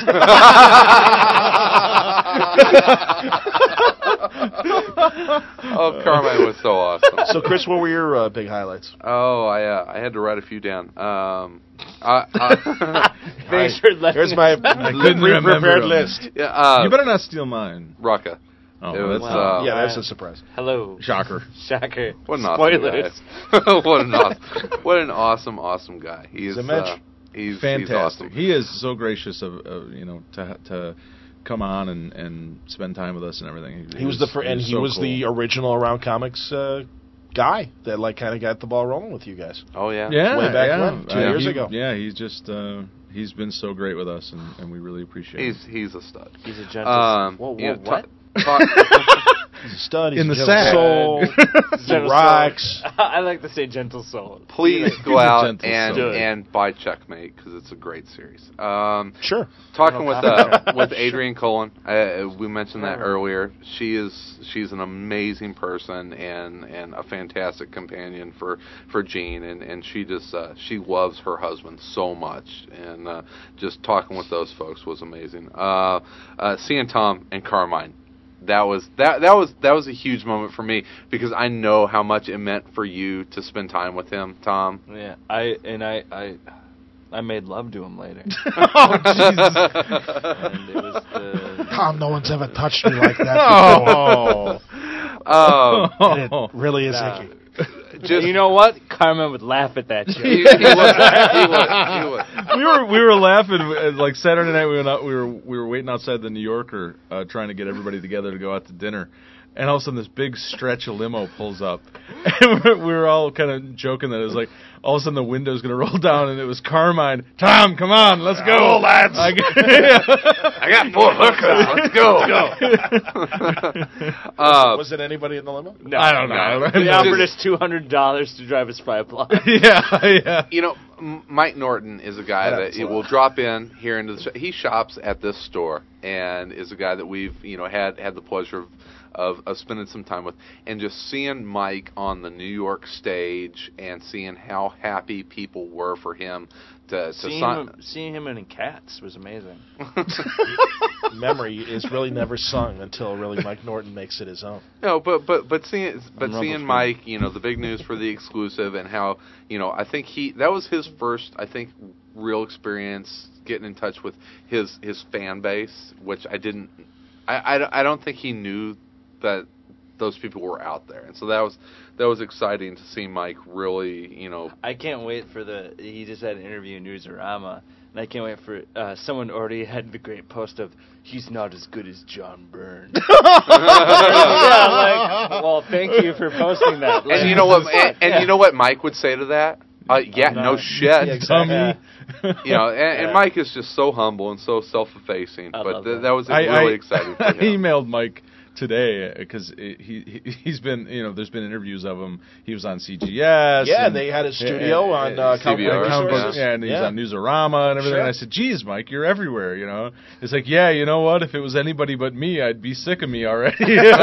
Oh, Carmine was so awesome. So, Chris, what were your uh, big highlights? Oh, I uh, I had to write a few down. Um, I, I, Thanks for letting Here's my couldn't pre-prepared remember 'em. list. yeah, uh, you better not steal mine. Rucka. Oh, It was, that's Wow. uh, Yeah, that's a surprise. Hello. shocker. Shocker. What an awesome Spoilers. guy. what an awesome, what an awesome, awesome guy. He's He's a Mitch. uh, he's Fantastic. He's awesome. He is so gracious of, of you know to to come on and, and spend time with us and everything. He was the fir- and he so was cool. the original Around Comics uh, guy that like kind of got the ball rolling with you guys. Oh yeah. yeah way back yeah. when, two Uh, years he- ago. Yeah, he's just uh, he's been so great with us, and, and we really appreciate it. He's he's a stud. He's a gentle. Um, whoa, whoa, you know, what? ta- ta- He's a stud. He's In a the gentle sack. soul. He Gentle rocks. soul. I like to say gentle soul. please He's go a out gentle and soul. and buy Checkmate because it's a great series. Um, Sure. talking No with comment. uh, with Adrienne Cullen, uh, we mentioned that Oh. earlier. She is she's an amazing person and, and a fantastic companion for, for Gene, and, and she just uh, she loves her husband so much, and uh, just talking with those folks was amazing. Uh, uh, seeing Tom and Carmine. That was that that was that was a huge moment for me because I know how much it meant for you to spend time with him, Tom. Yeah, I and I, I I made love to him later. Oh, Jesus. And it was the... Tom, no one's ever touched me like that before. Oh. Um, And it really is Nah. icky. just You know what? Carmen would laugh at that joke. he, he would. He would. He would. we were we were laughing uh, like Saturday night. We went out. We were we were waiting outside the New Yorker, uh, trying to get everybody together to go out to dinner. And all of a sudden, this big stretch of limo pulls up, and we were all kind of joking that it was like all of a sudden the window's going to roll down, and it was Carmine. Tom, come on, let's go, Oh, lads. I got, I got four hookers. Let's go. uh, Was it anybody in the limo? No, I don't know. They Just- offered us two hundred dollars to drive us five blocks. yeah, yeah. You know, M- Mike Norton is a guy Yeah, that that's a will lot. drop in here into the sh- he shops at this store and is a guy that we've you know had had the pleasure of, of of spending some time with, and just seeing Mike on the New York stage and seeing how happy people were for him to to Seeing sign. him, seeing him in Cats was amazing. Memory is really never sung until really Mike Norton makes it his own. No, but but but seeing but On seeing Rumble Mike, you know, the big news for the exclusive and how you know I think he that was his first I think real experience getting in touch with his his fan base, which I didn't I I, I don't think he knew that those people were out there, and so that was that was exciting to see Mike really you know I can't wait for the. He just had an interview in Newsarama, and I can't wait for. Uh, someone already had the great post of, "He's not as good as John Byrne." Yeah, like, well, thank you for posting that. Like, and you know what and, and yeah. you know what Mike would say to that? Uh, yeah, I'm no not- shit. Yeah, exactly. Dummy. You know, and, and Yeah. Mike is just so humble and so self-effacing. I But love th- that. that was I, really I, exciting for I him. emailed Mike today because he, he he's been you know there's been interviews of him. He was on C G S. Yeah, and, they had a studio and- on and- uh, C Comic B Book R, Comic Book- Resources. yeah, and he's Yeah. on Newsarama and everything. Sure. And I said, "Geez, Mike, you're everywhere." You know, it's like, yeah, you know what? If it was anybody but me, I'd be sick of me already.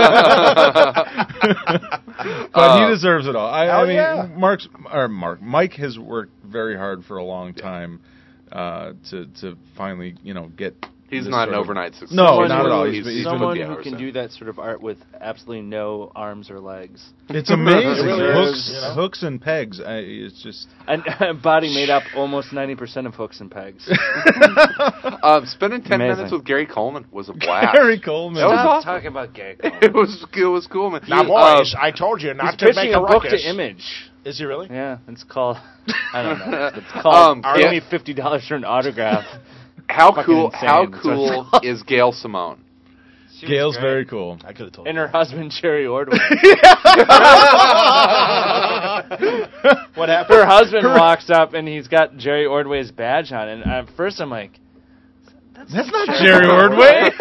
But Uh, he deserves it all. I, hell I mean, yeah. Mark's or Mark Mike has worked very hard for a long time uh, to to finally you know get. He's this not an sort of- overnight success. No, Someone not at who- all. He's, He's- he's he's put Someone the who hours can in. do that sort of art with absolutely no arms or legs. It's amazing. It really hooks, is, you know? hooks and pegs. I, it's just. And a body made up almost ninety percent of hooks and pegs. Um, spending ten Amazing. minutes with Gary Coleman was a blast. Gary Coleman. That was Stop awesome. talking about Gary It was it was cool, man. Now, Um, boys, I told you not He's to pitching make a a book ruckus. to Image. Is he really? Yeah, it's called. I don't know. It's called. Um, Only yeah. fifty dollars for an autograph. how fucking cool? insane. How That's what cool it's called. is Gail Simone? She was Gail's great. very cool. I could have told And you. her husband Jerry Ordway. What happened? Her husband walks up and he's got Jerry Ordway's badge on, and at first I'm like, "That's, That's not Jerry Ordway.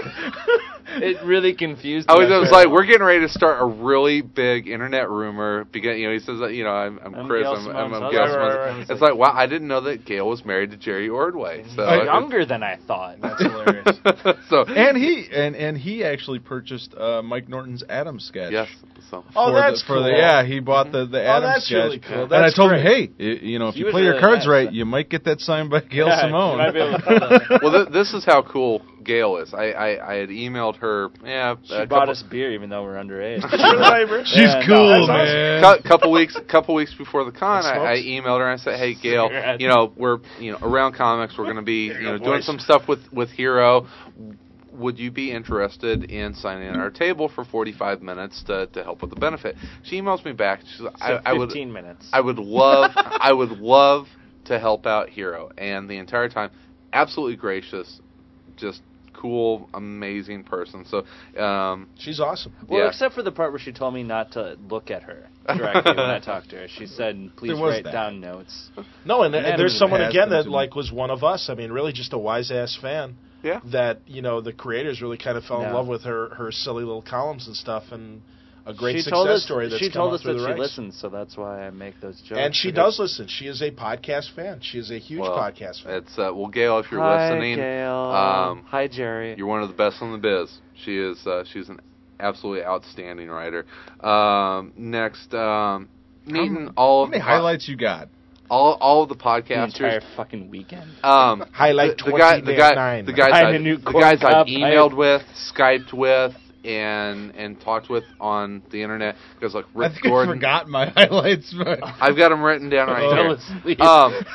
It really confused I me. was, I was like, we're getting ready to start a really big internet rumor. Because you know, he says that you know, I'm, I'm I'm Chris. Gail I'm, I'm, Simone's I'm husband. Gail Right, Simone's- right, right. It's like, wow, I didn't know that Gail was married to Jerry Ordway. So He's younger than I thought. That's hilarious. so And he and and he actually purchased uh, Mike Norton's Adam sketch. yes. So Oh, for that's the, for cool. the yeah. He bought the the Oh, Adam that's sketch, really cool. and I That's told great. him, hey, y- you know, if He you was play your really cards nice. right, you might get that signed by Gail Yeah, Simone. you might be able to find that. well, th- this is how cool Gail is. I, I, I had emailed her. Yeah, She a bought couple, us beer even though we're underage. She's Yeah, no, cool, that's awesome. man. Cou- couple weeks, couple weeks before the con, That I, I smokes. emailed her and I said, "Hey, Gail, Cigarette. you know, we're you know around comics. We're going to be you know doing boys. some stuff with with Hero. Would you be interested in signing at our table for forty-five minutes to, to help with the benefit?" She emails me back. She's like, So I, I would, fifteen minutes. I would love, I would love to help out Hero, and the entire time, absolutely gracious, just cool, amazing person. So, um, She's awesome. Well, yeah. except for the part where she told me not to look at her directly when I talked to her. She said, "Please There was write that. down notes." No, and, Man, and there's it someone has again been that to like was one of us. I mean, really just a wise ass fan. Yeah. That you know the creators really kind of fell in Yeah. love with her her silly little columns and stuff, and a great she success told us, story. That's She come told out us through that the she ranks. listens, so that's why I make those jokes. And she does listen. She is a podcast fan. She is a huge well, podcast fan. It's uh, well, Gail, if you're Hi, listening, Gail. um, Hi, Jerry. you're one of the best in the biz. She is. Uh, she's an absolutely outstanding writer. Um, next, um, meeting How- all How of many the po- highlights you got? all all of the the podcasters. entire fucking weekend. Um, Highlight the, the guy, the guy, twenty-nine. the guys, I'm I've, a new the corn guys I've cob. emailed I- with, Skyped with, and and talked with on the internet. Because like I Rick think I Gordon, forgot my highlights. But I've got them written down right Oh. here. Fell asleep. Um,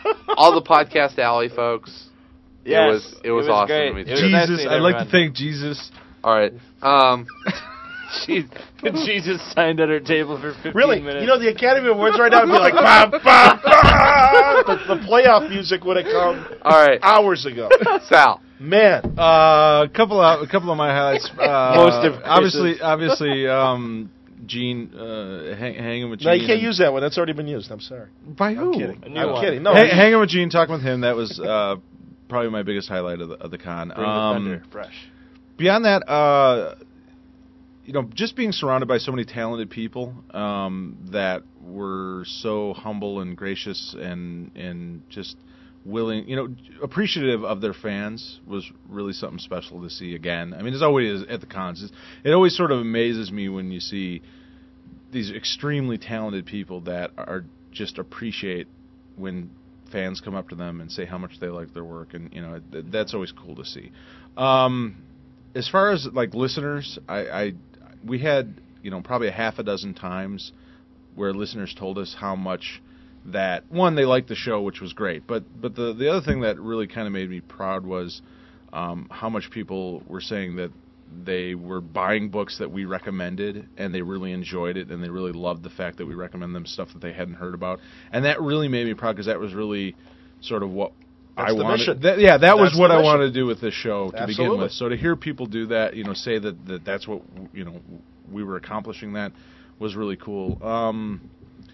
all the Podcast Alley folks. Yes, it was it was, it was awesome great. to meet It was you. nice Jesus, meeting I'd like to everyone. thank Jesus. All right. Um, She, Jesus signed at her table for fifteen Really, minutes. you know, the Academy Awards right now would be like, bah, bah, bah. The, the playoff music would have come all right, hours ago. Sal. Man, Uh, a couple of a couple of my highlights. Uh, Most of obviously, Chris's. obviously, um, Gene uh, hang, hanging with Gene. no, you can't and- use that one. That's already been used. I'm sorry. By who? I'm kidding. A new I'm one. kidding. No, Hang- you- hanging with Gene, talking with him. That was uh, probably my biggest highlight of the, of the con. Bring the Um, thunder, fresh. beyond that, uh, you know, just being surrounded by so many talented people um, that were so humble and gracious and and just willing, you know, appreciative of their fans was really something special to see again. I mean, as always at the cons, it's, it always sort of amazes me when you see these extremely talented people that are just appreciate when fans come up to them and say how much they like their work, and you know, th- that's always cool to see. Um, as far as like listeners, I, I we had you know probably a half a dozen times where listeners told us how much that one they liked the show, which was great, but but the the other thing that really kind of made me proud was um, how much people were saying that they were buying books that we recommended and they really enjoyed it and they really loved the fact that we recommend them stuff that they hadn't heard about, and that really made me proud because that was really sort of what That's I the wanted. mission. That, yeah, that was That's what the I mission. wanted to do with this show to begin Absolutely. with. So to hear people do that, you know, say that, that that's what you know we were accomplishing, that was really cool. Um,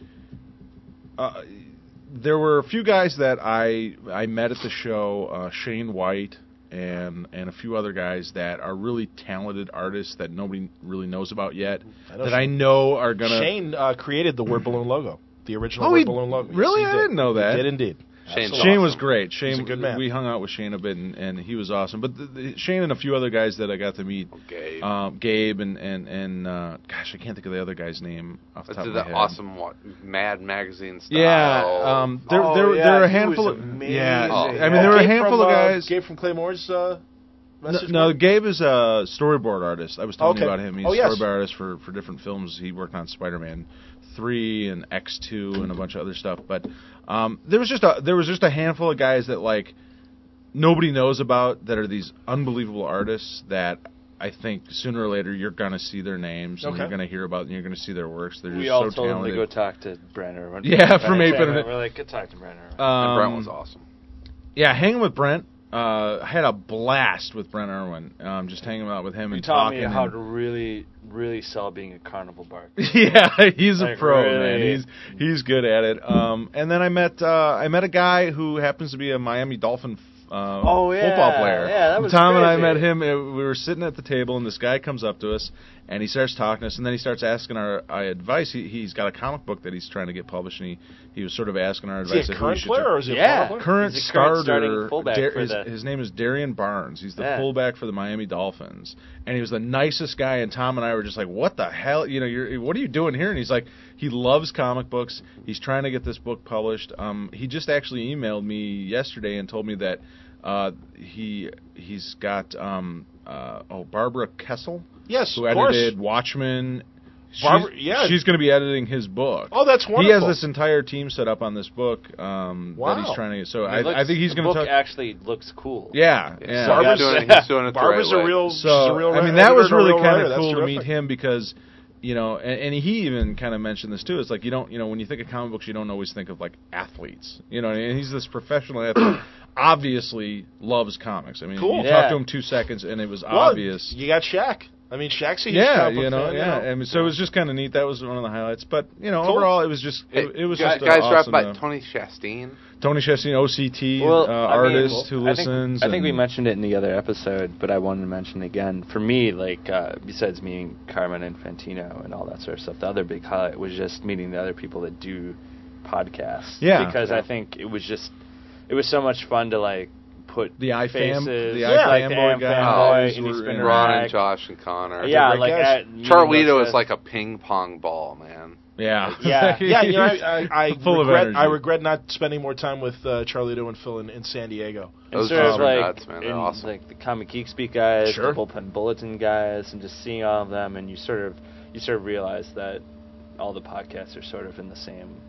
uh, there were a few guys that I I met at the show, uh, Shane White and and a few other guys that are really talented artists that nobody really knows about yet. I know that Shane- I know are gonna. Shane uh, created the word balloon logo, the original Oh, word he- balloon logo. Yes, really? he I did. didn't know that. He did indeed. Shane's Absolutely. Shane was awesome. great. Shane, He's a good man. we hung out with Shane a bit, and, and he was awesome. But the, the, Shane and a few other guys that I got to meet, Gabe. um, Gabe and and and uh, gosh, I can't think of the other guy's name off the Let's top do of my that head. awesome what, Mad Magazine style. Yeah, um, there Oh, there yeah, there were a he was handful of amazing. yeah. Oh. I mean, there were a Gabe handful from, of uh, guys. Gabe from Claymore's uh, No, message no, board? Gabe is a storyboard artist. I was telling Okay. you about him. He's Oh, a yes. storyboard artist for, for different films. He worked on Spider-Man three and X two and a bunch of other stuff. But um, there was just a there was just a handful of guys that like nobody knows about that are these unbelievable artists that I think sooner or later you're gonna see their names and Okay. you're gonna hear about and you're gonna see their works. They're We just all so told talented. him to go talk to Brenner. When Yeah, Brenner from eight came Bit- in, We're like, go talk to Brenner. Um, And Brent was awesome. Yeah, hanging with Brent. Uh, I had a blast with Brent Irwin. Um, just hanging out with him He and taught talking. me how and- to really, really sell being a carnival bark. Yeah, he's a Like, pro, really? man. He's he's good at it. Um, and then I met uh, I met a guy who happens to be a Miami Dolphin uh, Oh, yeah. football player. Yeah, that was Tom and I crazy. met him. uh, We were sitting at the table, and this guy comes up to us, and he starts talking to us, and then he starts asking our, our advice. He, he's got a comic book that he's trying to get published, and he, he was sort of asking our Is he advice. a of who we current should player try- or is he a Yeah. former player? current He's a current starter. starting fullback Dar- for his, the- his name is Darian Barnes. He's the Yeah. fullback for the Miami Dolphins, and he was the nicest guy. And Tom and I were just like, "What the hell? You know, you're what are you doing here?" And he's like, he loves comic books. He's trying to get this book published. Um, he just actually emailed me yesterday and told me that uh, he he's got um, uh, oh Barbara Kessel, Yes, who of course. edited Watchmen. She's, Barbara- yeah. she's going to be editing his book. Oh, that's He wonderful. has this entire team set up on this book um, Wow. that he's trying to get. So It I, looks- I think he's the going to book talk. actually looks cool. Yeah, Yeah, yeah. so he's Barbara's- doing, he's doing it the Barbara's right a way. real, So she's a real I mean, editor that was and a really real kind writer. of That's cool to terrific. meet him because, you know, and, and he even kind of mentioned this too. It's like you don't, you know, when you think of comic books, you don't always think of like athletes. You know, and he's this professional athlete. Obviously loves comics. I mean, Cool. you Yeah. talked to him two seconds and it was Well, obvious. You got Shaq. I mean, Shaq's a huge Yeah, comic book you know, fan, yeah. you know. I mean, so it was just kind of neat. That was one of the highlights. But you know, Cool. overall, it was just Hey, it, it was guys, just guys awesome. dropped by to- Tony Chastain. Tony Chesney, O C T, Well, uh, I mean, artist who I think- listens. I think, we and- mentioned it in the other episode, but I wanted to mention it again. For me, like uh, besides meeting Carmen Infantino and all that sort of stuff, the other big highlight was just meeting the other people that do podcasts. Yeah. because Yeah. I think it was just it was so much fun to like put The iFam, faces, the Yeah. like iFamboy the Am guy. Fanboy, Those Indie were Spinner in- Ron Rack. and Josh and Connor. Yeah, great like guys. at, meeting Charlito those is guys. like a ping pong ball, man. Yeah, Yeah. Yeah, you know, I, I, I Full of regret energy. I regret not spending more time with uh, Charlito and Phil in, in San Diego. And Those sort guys of are like, nuts, man. They're and, awesome. like the Comic Geek Speak guys, Sure. the Bullpen Bulletin guys, and just seeing all of them, and you sort of you sort of realize that all the podcasts are sort of in the same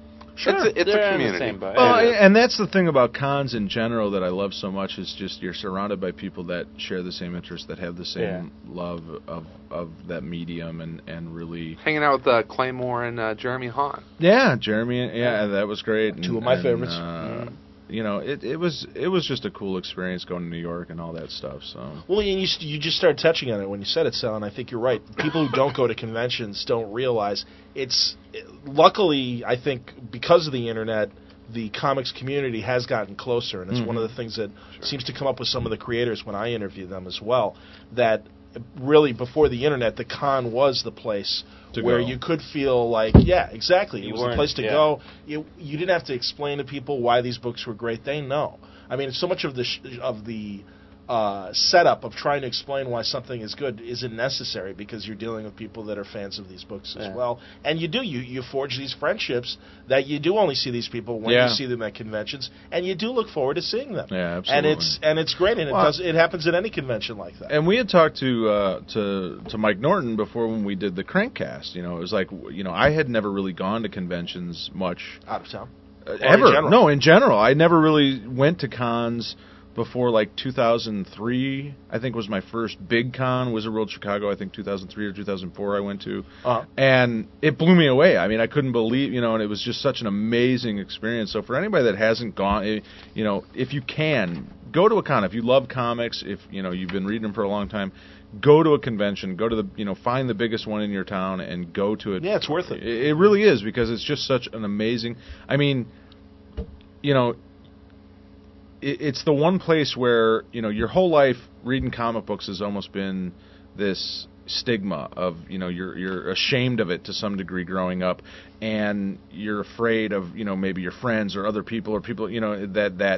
Sure. It's a, it's They're a in the community. same boat. Well, It is. and that's the thing about cons in general that I love so much is just you're surrounded by people that share the same interests, that have the same Yeah. love of of that medium, and, and really. Hanging out with uh, Claymore and uh, Jeremy Hahn. Yeah, Jeremy. Yeah, that was great. Two and, of my and, favorites. Uh, You know, it it was it was just a cool experience going to New York and all that stuff. So. Well, and you you just started touching on it when you said it, Sal, and I think you're right. People who don't go to conventions don't realize it's. Luckily, I think because of the internet, the comics community has gotten closer, and it's Mm-hmm. one of the things that seems to come up with some of the creators when I interview them as well. That really before the internet, the con was the place To where go. you could feel like, yeah, exactly, it You was the weren't- place to yeah. go. You you didn't have to explain to people why these books were great. They know. I mean, so much of the sh- of the uh, setup of trying to explain why something is good isn't necessary because you're dealing with people that are fans of these books as Yeah. well. And you do you you forge these friendships that you do only see these people when Yeah. you see them at conventions, and you do look forward to seeing them. Yeah, And absolutely. it's and it's great, and it Well- does it happens at any convention like that. And we had talked to uh, to to Mike Norton before when we did the Crankcast. You know, it was like you know I had never really gone to conventions much Out of town. uh, in ever. general. No, in general, I never really went to cons before like two thousand three. I think was my first big con, Wizard World Chicago. I think two thousand three or two thousand four I went to, Uh-huh. and it blew me away. I mean, I couldn't believe you know, and it was just such an amazing experience. So for anybody that hasn't gone, eh, you know, if you can go to a con, if you love comics, if you know you've been reading them for a long time. Go to a convention. Go to the you know find the biggest one in your town and go to it. Yeah, it's worth it. It, it really is because it's just such an amazing. I mean, you know, it, it's the one place where you know your whole life reading comic books has almost been this stigma of you know you're you're ashamed of it to some degree growing up, and you're afraid of you know maybe your friends or other people or people you know that that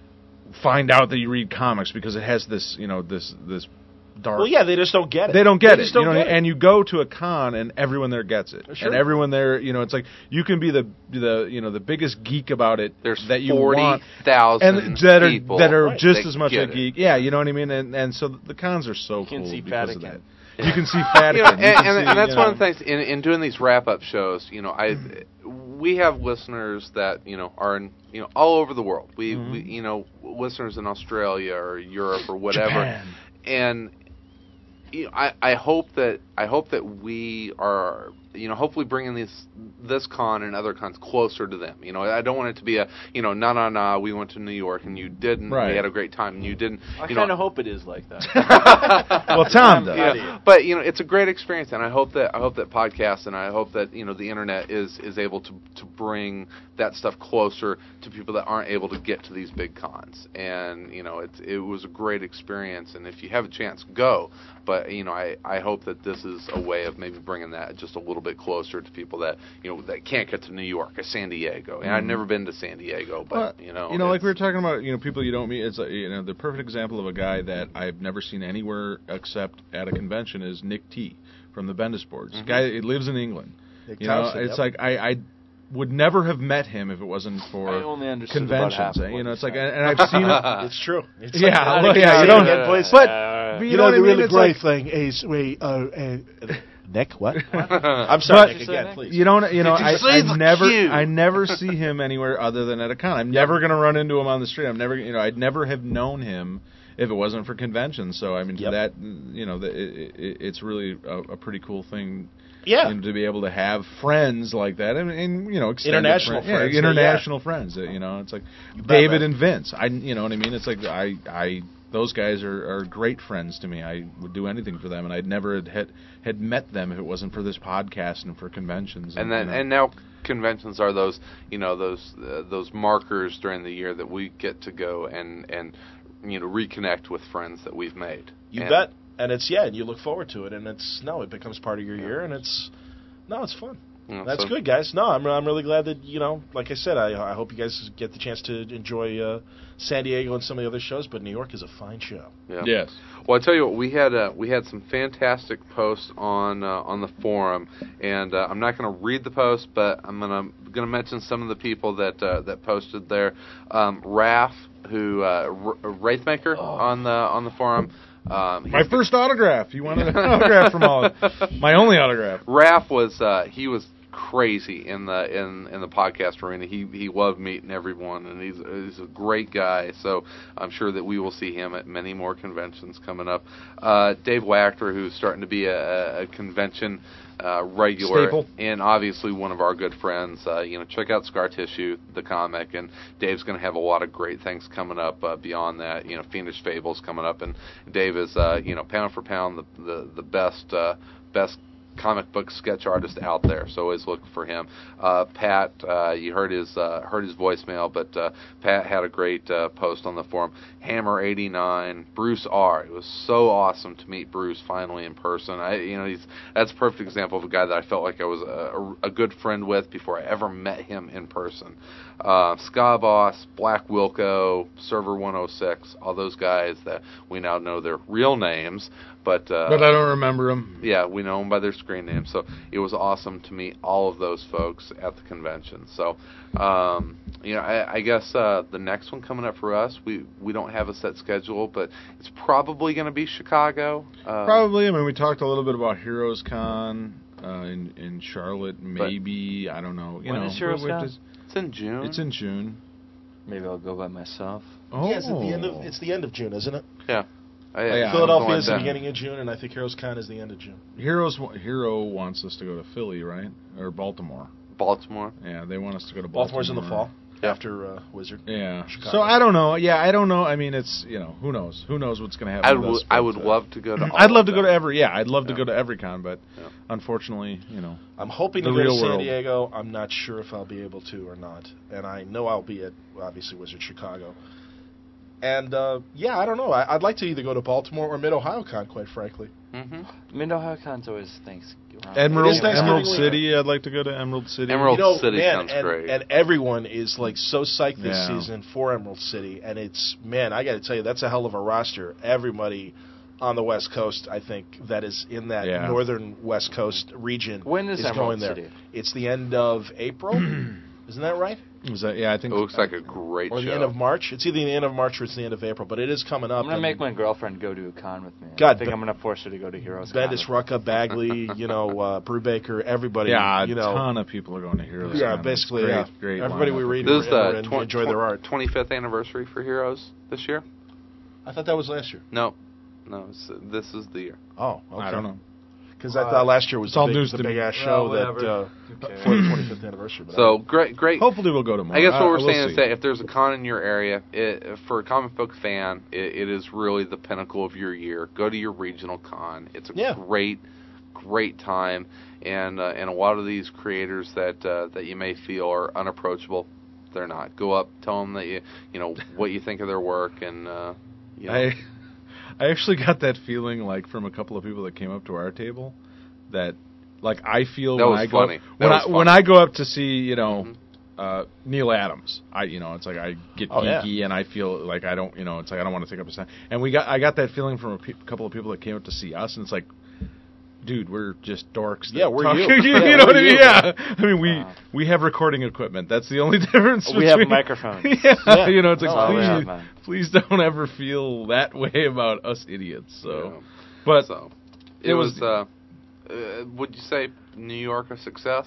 find out that you read comics because it has this you know this this dark. Well, yeah, they just don't get it. They don't get They it, just don't you know, get it. and you go to a con and everyone there gets it, Sure. and everyone there, you know, it's like you can be the the you know the biggest geek about it There's that you forty want, thousand and that are people that are Right. just that as much get a it. geek, yeah, you know what I mean, and and so the cons are so You can cool see because of Vatican. that. You can see Vatican, You know, you and, can and, see, and that's you one know, of the things in, in doing these wrap-up shows. You know, I we have listeners that you know are in you know all over the world. We, Mm-hmm. we you know listeners in Australia or Europe or whatever, Japan. and you know, I I hope that I hope that we are you know hopefully bringing this this con and other cons closer to them. You know, I don't want it to be a you know na na na we went to New York and you didn't. Right. We had a great time and you didn't. I you kind know, of hope it is like that. Well, Tom does. yeah, but you know, it's a great experience, and I hope that I hope that podcasts and I hope that you know the internet is is able to to bring that stuff closer to people that aren't able to get to these big cons. And you know, it's it was a great experience, and if you have a chance, go. But you know, I I hope that this is a way of maybe bringing that just a little bit closer to people that you know that can't get to New York or San Diego. And I've never been to San Diego, but Well, you know, you know, like it's- we were talking about, you know, people you don't meet. It's like, you know, the perfect example of a guy that I've never seen anywhere except at a convention is Nick T from the Bendis boards. Mm-hmm. Guy, he lives in England. Nick You know, Townsend, it's yep. like I, I would never have met him if it wasn't for I only understood about half conventions. of eh, what You know, he it's like, said. and, and I've seen it. It's true. It's Yeah, like, well, I can yeah, see you it don't- again, please. But, Uh, but you, You know, know, what the I mean? really It's great like, thing is we uh, uh, Nick. What? I'm sorry, But- Nick, again, please. You don't, you know, Did you I, see I the never, queue? I never see him anywhere other than at a con. I'm never going to run into him on the street. I'm never, you know, I'd never have known him if it wasn't for conventions. So I mean, Yep. that, you know, the, it, it, it's really a, a pretty cool thing. Yeah. you know, to be able to have friends like that, and, and you know, extended International friends, friends, yeah, yeah. international friends. uh, You know, it's like bet, David man. and Vince. I, you know what I mean? It's like I, I, those guys are, are great friends to me. I would do anything for them, and I'd never had had, had met them if it wasn't for this podcast and for conventions. And then you know. and now conventions are those you know those uh, those markers during the year that we get to go and and you know reconnect with friends that we've made. You And- bet. And it's, yeah, and you look forward to it, and it's, no, it becomes part of your year, and it's, no, it's fun. you know, That's so- good, guys. No, I'm I'm really glad that, you know, like I said, I I hope you guys get the chance to enjoy uh, San Diego and some of the other shows, but New York is a fine show. Yeah. yes. Well, I tell you what, we had uh, we had some fantastic posts on uh, on the forum, and uh, I'm not going to read the post, but I'm going to going to mention some of the people that uh, that posted there. Um, Raph, who uh, R- Wraithmaker on the on the forum. Um, My he's- first autograph. You wanted an autograph from all. My only autograph. Raph was uh, he was crazy in the in, in the podcast arena. He he loved meeting everyone, and he's he's a great guy. So I'm sure that we will see him at many more conventions coming up. Uh, Dave Wachter, who's starting to be a, a convention uh, regular, Staple. and obviously one of our good friends. Uh, you know, check out Scar Tissue, the comic, and Dave's going to have a lot of great things coming up uh, beyond that. You know, Fiendish Fables coming up, and Dave is uh, you know pound for pound the the, the best uh, best. comic book sketch artist out there, so always look for him. Uh, Pat, uh, you heard his uh, heard his voicemail, but uh, Pat had a great uh, post on the forum. Hammer eighty-nine, Bruce R. It was so awesome to meet Bruce finally in person. I, you know, he's that's a perfect example of a guy that I felt like I was a, a good friend with before I ever met him in person. Uh, Ska Boss, Black Wilco, Server one oh six, all those guys that we now know their real names, but uh, But I don't remember them. yeah, we know them by their screen names. So it was awesome to meet all of those folks at the convention. So, um, you know, I, I guess uh, the next one coming up for us, we, we don't have a set schedule, but it's probably going to be Chicago. Uh, Probably. I mean, we talked a little bit about Heroes Con uh, in in Charlotte. Maybe I don't know. You When know, is Heroes we- we Con? just- It's in June. It's in June. Maybe I'll go by myself. Oh, Yeah, it's at the end of it's the end of June, isn't it? Yeah. I, Oh, yeah. Philadelphia something is the like that. beginning of June, and I think Heroes Con is the end of June. Heroes wa- Hero wants us to go to Philly, right, or Baltimore? Baltimore. Yeah, they want us to go to Baltimore's Baltimore. in the fall Yeah. after uh, Wizard. Yeah. Chicago. So I don't know. Yeah, I don't know. I mean, it's you know, who knows? Who knows what's going to happen? I with would us, I but, would uh, love to go to. all I'd love of to go them. to every. Yeah, I'd love to Yeah. go to every con, but Yeah. unfortunately, you know, I'm hoping The to go real to San world. Diego. I'm not sure if I'll be able to or not, and I know I'll be at obviously Wizard Chicago. And uh, yeah, I don't know. I, I'd like to either go to Baltimore or Mid Ohio Con, quite frankly. Mm-hmm. Mid Ohio Con's always thanks. Emerald It is Thanksgiving Emerald weekend. City. I'd like to go to Emerald City. Emerald you know, City man, sounds and, great. and everyone is like so psyched this Yeah. season for Emerald City, and it's man, I got to tell you, that's a hell of a roster. Everybody on the West Coast, I think, that is in that Yeah. northern West Coast region When is going Emerald there. City? It's the end of April, isn't that right? Was that? Yeah, I think It looks like a great Or the show. end of March? It's either the end of March or it's the end of April, but it is coming up. I'm gonna and make my girlfriend go to a con with me. God, I think but- I'm gonna force her to go to Heroes Bendis, Con. Rucka, Bagley, you know, uh, Brubaker, everybody. Yeah, a you know, ton of people are going to Heroes. Yeah, Con. basically, It's yeah. great, great Everybody lineup. we read This is Enter the and tw- enjoy their art. twenty-fifth anniversary for Heroes this year. I thought that was last year. No, no, it's, this is the year. Oh, okay. I don't know. Because I thought last year was It's the all big, news the to big me. ass Well, show whatever. that uh, Okay. for the twenty-fifth anniversary. But I So don't know. great, great. Hopefully, we'll go to more. I guess what Uh, we're we'll saying see. is that if there's a con in your area, it, for a comic book fan, it, it is really the pinnacle of your year. Go to your regional con. It's a Yeah. great, great time, and uh, and a lot of these creators that uh, that you may feel are unapproachable, they're not. Go up, tell them that you you know what you think of their work, and uh, you know. I I actually got that feeling like from a couple of people that came up to our table that like I feel That when was I funny. go That when was I when funny. I go up to see, you know, Mhm. uh Neil Adams. I you know, it's like I get Oh, yeah. geeky and I feel like I don't, you know, it's like I don't want to take up his time. And we got I got that feeling from a pe- couple of people that came up to see us, and it's like, dude, we're just dorks. that Yeah, we're talk- you. you Yeah, know we're what I mean? you. Yeah. I mean, we Wow. we have recording equipment. That's the only difference. We have between- microphones. yeah, Yeah. you know, it's like No, we please, have, man. please don't ever feel that way about us idiots. So, Yeah. but So it, it was. was- uh, uh, would you say New York a success?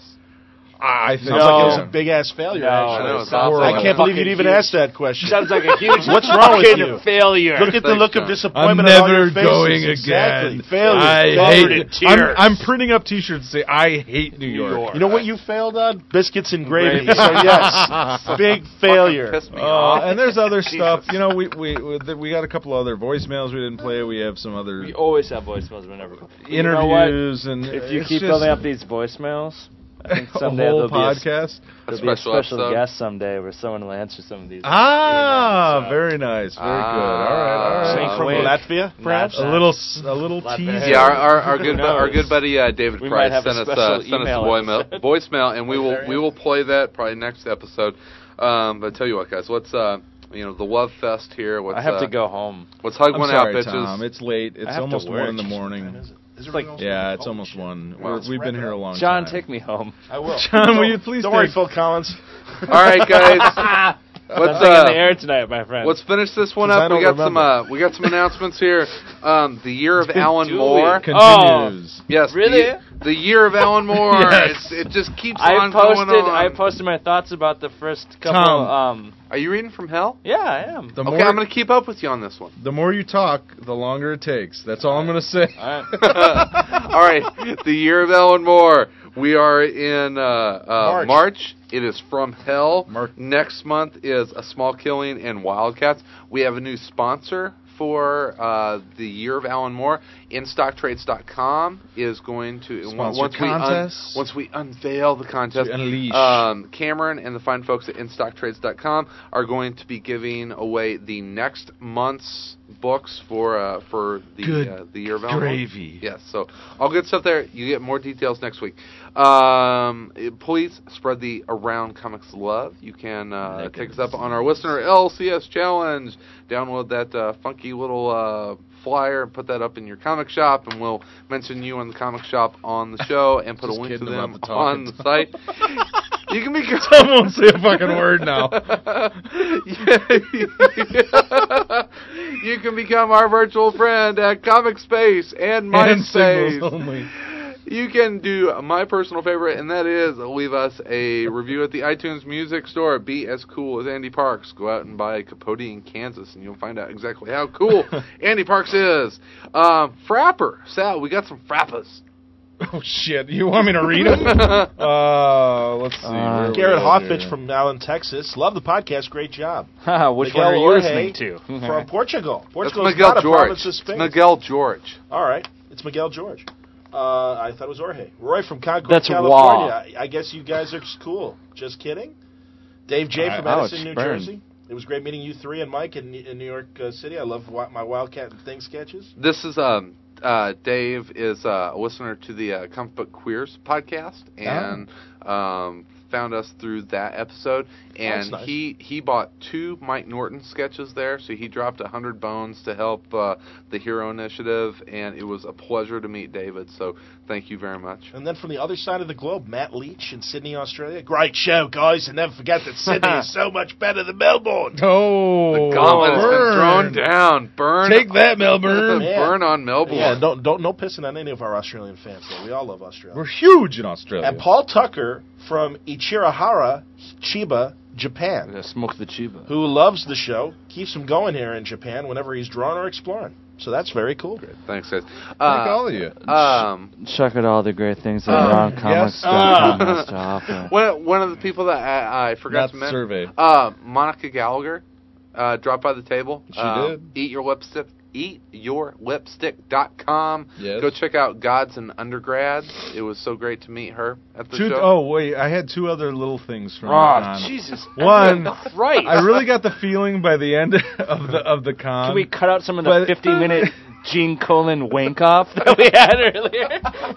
I think Sounds like it was No. a big ass failure. No, actually. I know, it sounds sounds I like can't a believe you'd fucking even huge- asked that question. Sounds like a huge. What's wrong with fucking you? failure. Look at the Thanks, look John. of disappointment I'm on all never your faces. going Exactly. again. Failure. I Covered in hate. tears. I'm, I'm printing up T-shirts that say I hate New York. York. You know what you failed on? Biscuits and gravy. Gravy. So yes, big failure. Fucking pissed me Uh, off. and there's other stuff. You know, we we we we got a couple other voicemails we didn't play. We have some other We always have voicemails whenever. You know what? interviews, and If you it's keep just building up these voicemails, I think a someday whole there'll be a, podcast. there'll be a special special episode. guest someday where someone will answer some of these. Ah, emails, so- very nice, very Ah. good. All right, all Saying right. from wink. Latvia, perhaps? A little, s- a little Latvia. teaser. Yeah, our, our, our Who good bu- our knows? good buddy uh, David We Price might have a sent us uh, special sent us a email voicemail, episode. voicemail, and we will Hilarious. we will play that probably next episode. Um, but I tell you what, guys, let's uh, you know, the Love Fest here. Let's, I have uh, to go home. Let's hug I'm one sorry, out, bitches. Tom. It's late. It's have to almost work. one in the What time morning. is it? Is it like- really Yeah, almost- it's oh, almost shit. one. Well, We're, it's we've been wrapping here a up. long John, time. take me home. I will. John, will you please Don't worry, take- Phil Collins. All right, guys. Let's Nothing in the uh, air tonight, my friend. let's finish this one 'Cause I up. We don't got some remember. uh, we got some announcements here. Um, the year of Alan Do Moore. we? Continues. Yes, Really? The, The year of Alan Moore. Yes. It's, it just keeps I on posted. going on. I posted my thoughts about the first couple. Tom. Um, Are you reading from hell? yeah, I am. The Okay, more, I'm going to keep up with you on this one. the more you talk, the longer it takes. That's all I'm going to say. All right. All right, the year of Alan Moore. We are in uh, uh, March. March. It is From Hell. March. Next month is A Small Killing and Wildcats. We have a new sponsor for uh, the year of Alan Moore. In stock trades dot com is going to Sponsor once we un- contests. once we unveil the contest. To unleash. Um, Cameron and the fine folks at in stock trades dot com are going to be giving away the next month's books for uh, for the Good uh, the year of Alan Moore. gravy. Yes, so all good stuff there. You get more details next week. Um, eh, please spread the Around Comics love. You can uh, take us up on our listener L C S challenge. Download that uh, funky little uh, flyer and put that up in your comic shop, and we'll mention you in the comic shop on the show and put a Just link to kidding them about the on talking. the site. You can become. Tom won't say a fucking word now. You can become our virtual friend at Comic Space and And MySpace. signals only. You can do my personal favorite, and that is leave us a review at the iTunes Music Store. Be as cool as Andy Parks. Go out and buy Capote in Kansas, and you'll find out exactly how cool Andy Parks is. Um, Frapper. Sal, we got some Frappas. Oh, shit. You want me to read them? uh, let's see. Uh, Where are we Garrett at Hoffitch here? from Allen, Texas. Love the podcast. Great job. Haha, Which Miguel one are you Jorge listening to? From Portugal. That's Portugal is Miguel not a George. province of It's Spain. Miguel George. All right. It's Miguel George. Uh, I thought it was Jorge. Roy from Concord, That's California. I, I guess you guys are cool. Just kidding. Dave J. Uh, from ouch, Edison, New burn. Jersey. It was great meeting you three and Mike in, in New York uh, City. I love wa- my Wildcat and Thing sketches. This is um uh Dave is uh, a listener to the uh, Comic Book Queers podcast and um found us through that episode, and That's nice. he he bought two Mike Norton sketches there, so he dropped a hundred bones to help uh, the Hero Initiative, and it was a pleasure to meet David. So thank you very much. And then from the other side of the globe, Matt Leach in Sydney, Australia. Great show, guys, and never forget that Sydney is so much better than Melbourne. Oh, The gauntlet has been burn. thrown down. Burn. Take that, Melbourne. Yeah. Burn on Melbourne. Yeah, don't don't no pissing on any of our Australian fans. Though. We all love Australia. We're huge in Australia. And Paul Tucker from Ichirahara, Chiba, Japan, Yeah, smoke the Chiba. who loves the show, keeps him going here in Japan whenever he's drawing or exploring. So that's very cool. Thanks, guys. Thank Uh, all of you. um, Check out all the great things that Uh, Around Comics yes. dot com has to offer. one, one of the people that I, I forgot Not to mention, surveyed. uh, Monica Gallagher, uh, dropped by the table. She uh, did. Eat your lipstick. eat your lipstick dot com. Yes. Go check out Gods and Undergrads. It was so great to meet her at the Two, show. oh, wait. I had two other little things from the Oh, con. Jesus. One, Right. I really got the feeling by the end of the of the con. Can we cut out some of the But- fifty-minute Gene Colan wank-off that we had earlier?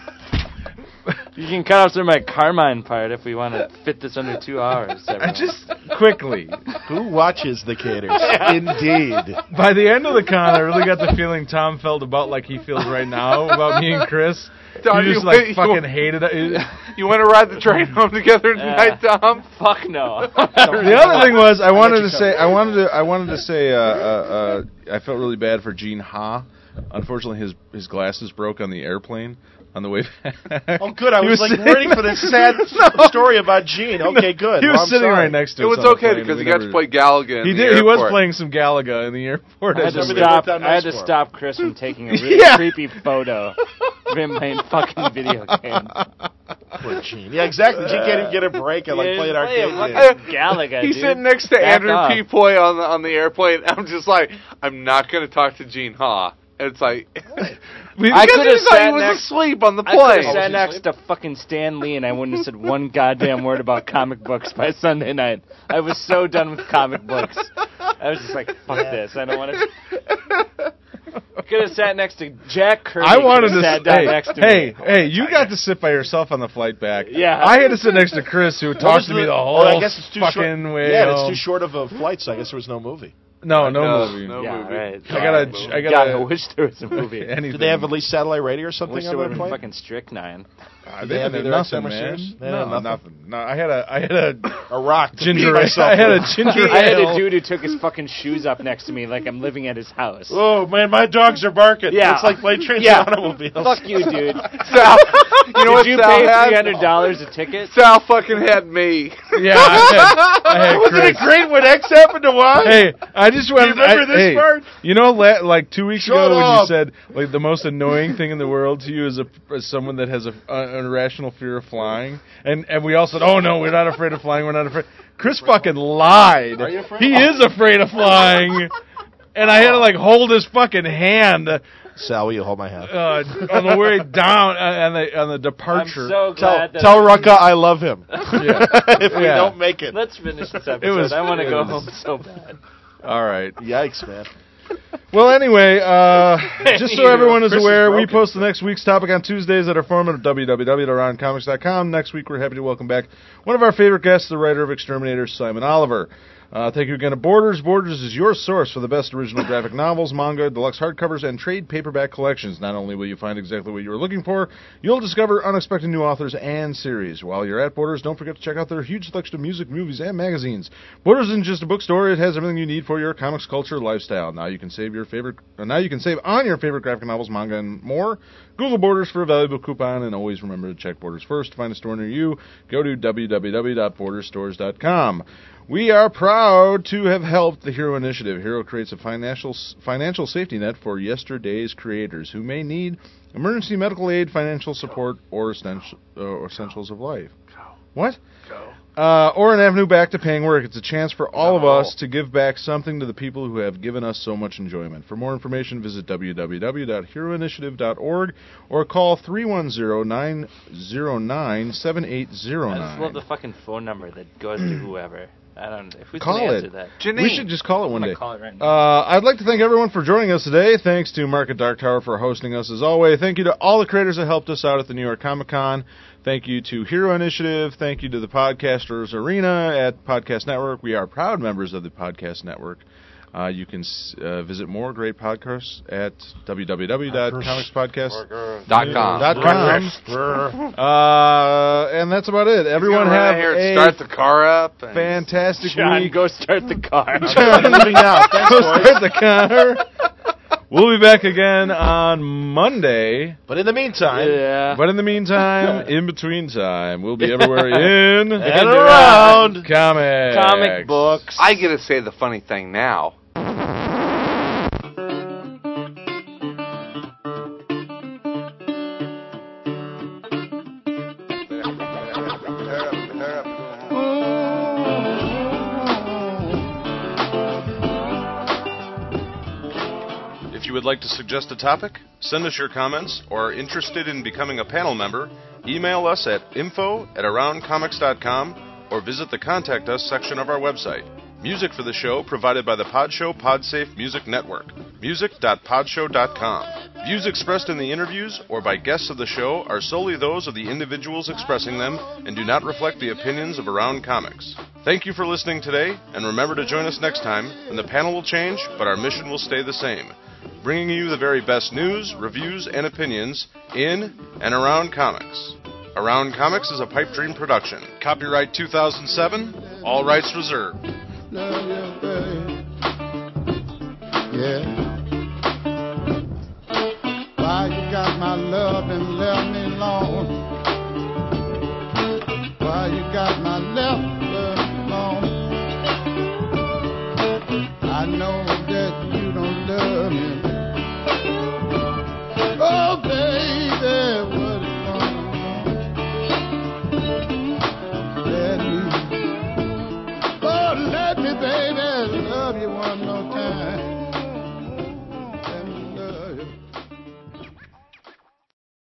You can cut out some of my Carmine part if we want to fit this under two hours. I everyone. just quickly. Who watches the Caters? Indeed. By the end of the con, I really got the feeling Tom felt about like he feels right now about me and Chris. Tom, you just you- like you- fucking hated it. You want to ride the train home together tonight, Yeah. Tom? Fuck no. The other thing was I wanted you to say I wanted to I wanted to say uh, uh, uh, I felt really bad for Gene Ha. Unfortunately, his his glasses broke on the airplane on the way back. Oh, good. I He was, like sitting- waiting for this sad No. story about Gene. Okay, good. He was Well, I'm sitting sorry. right next to It us. was on the okay plane, because and he we got never- to play Galaga in He the did. He was airport. playing some Galaga in the airport. I had, to Everything stop, worked out I had nice to for him. stop Chris from taking a really Yeah. creepy photo of him playing fucking video games. Poor Gene. Yeah, exactly. Gene can't even get a break and like Yeah, play an play a arcade fucking game. Galaga, He's dude. sitting next to Back Andrew off. P. Ploy on the on the airplane. I'm just like, I'm not going to talk to Gene Ha. It's like, We- I because could he have thought he sat was next. asleep on the I could have plane. sat Was he next asleep? to fucking Stan Lee, and I wouldn't have said one goddamn word about comic books by Sunday night. I was so done with comic books. I was just like, fuck this. I don't want to. Could have sat next to Jack Kirby. I wanted could to have sat down hey, next to hey, me. hey, you got to sit by yourself on the flight back. Yeah. I had to sit next to Chris, who What talked was to me the oh, whole I guess it's too fucking short. way. Yeah, it's home. too short of a flight, so I guess there was no movie. No, no, No, movie. no. Yeah, movie. right. I gotta, I God, gotta. I wish there was a movie. anything. Did they have at least satellite radio or something Wish on there would that have been flight? fucking Strychnine. Uh, Did they they have didn't either have X M nothing, or man. Sears? They No, had nothing? nothing. No, I had a, I had a, A rock to ginger beat ale. myself I had a with. ginger I had a ale. dude who took his fucking shoes up next to me like I'm living at his house. Oh, man, my dogs are barking. Yeah. It's like plane trains Yeah. and automobiles. Fuck you, dude. Sal, you know what Did you Sal pay had? three hundred dollars a ticket? Sal fucking had me. Yeah, I had, I had Wasn't Chris. it great when X happened to Y? Hey, I just want Do you remember I, this hey, part? You know, la- like two weeks Shut ago when up. you said like the most annoying thing in the world to you is a is someone that has a, uh, an irrational fear of flying, and and we all said, oh no, we're not afraid of flying, we're not afraid. Chris fucking lied. Are you afraid? He is afraid of flying, and I had to like hold his fucking hand uh, Sal, will you hold my hand? on the way down uh, on the on the I'm departure. so Tell, glad that tell I- Rucka I love him. Yeah. if we Yeah. don't make it. Let's finish this episode. It was- I want to it go was- home so bad. All right. Yikes, man. Well, anyway, uh, just so You. everyone is Chris is aware, we broken. post the next week's topic on Tuesdays at our forum at w w w dot around comics dot com. Next week, we're happy to welcome back one of our favorite guests, the writer of Exterminator, Simon Oliver. Uh, thank you again to Borders. Borders is your source for the best original graphic novels, manga, deluxe hardcovers, and trade paperback collections. Not only will you find exactly what you were looking for, you'll discover unexpected new authors and series. While you're at Borders, don't forget to check out their huge selection of music, movies, and magazines. Borders isn't just a bookstore; it has everything you need for your comics culture lifestyle. Now you can save your favorite. Uh, now you can save on your favorite graphic novels, manga, and more. Google Borders for a valuable coupon, and always remember to check Borders first. To find a store near you, go to w w w dot borders stores dot com. We are proud to have helped the Hero Initiative. Hero creates a financial financial safety net for yesterday's creators who may need emergency medical aid, financial support, or, essential, uh, or essentials of life. What? Uh, or an avenue back to paying work. It's a chance for all of us to give back something to the people who have given us so much enjoyment. For more information, visit w w w dot hero initiative dot org or call three one zero, nine zero nine, seven eight zero I just love nine. the fucking phone number that goes to whoever. I don't know. Who's Call gonna it. answer that? Janine. We should just call it one I'm day. gonna call it right now. Uh, I'd like to thank everyone for joining us today. Thanks to Mark at Dark Tower for hosting us as always. Thank you to all the creators that helped us out at the New York Comic Con. Thank you to Hero Initiative. Thank you to the Podcasters Arena at Podcast Network. We are proud members of the Podcast Network. Uh, you can uh, visit more great podcasts at w w w dot comics podcast Dot com. dot com. Uh, and that's about it. Everyone Just gonna have run out here and a start the car up. And fantastic John, week. go start the car. I'm leaving now. Thanks, Go boys. start the car. We'll be back again on Monday. But in the meantime, yeah. But in the meantime, in between time, we'll be everywhere in and around. comics. Comic books. I get to say the funny thing now. If you would like to suggest a topic, send us your comments, or are interested in becoming a panel member, email us at info at around comics dot com or visit the Contact Us section of our website. Music for the show provided by the Podshow Podsafe Music Network. music dot podshow dot com. Views expressed in the interviews or by guests of the show are solely those of the individuals expressing them and do not reflect the opinions of Around Comics. Thank you for listening today, and remember to join us next time, and the panel will change, but our mission will stay the same. Bringing you the very best news, reviews, and opinions in and around comics. Around Comics is a Pipe Dream production. Copyright two thousand seven, all rights reserved. Love you, babe. Yeah. Why you got my love and left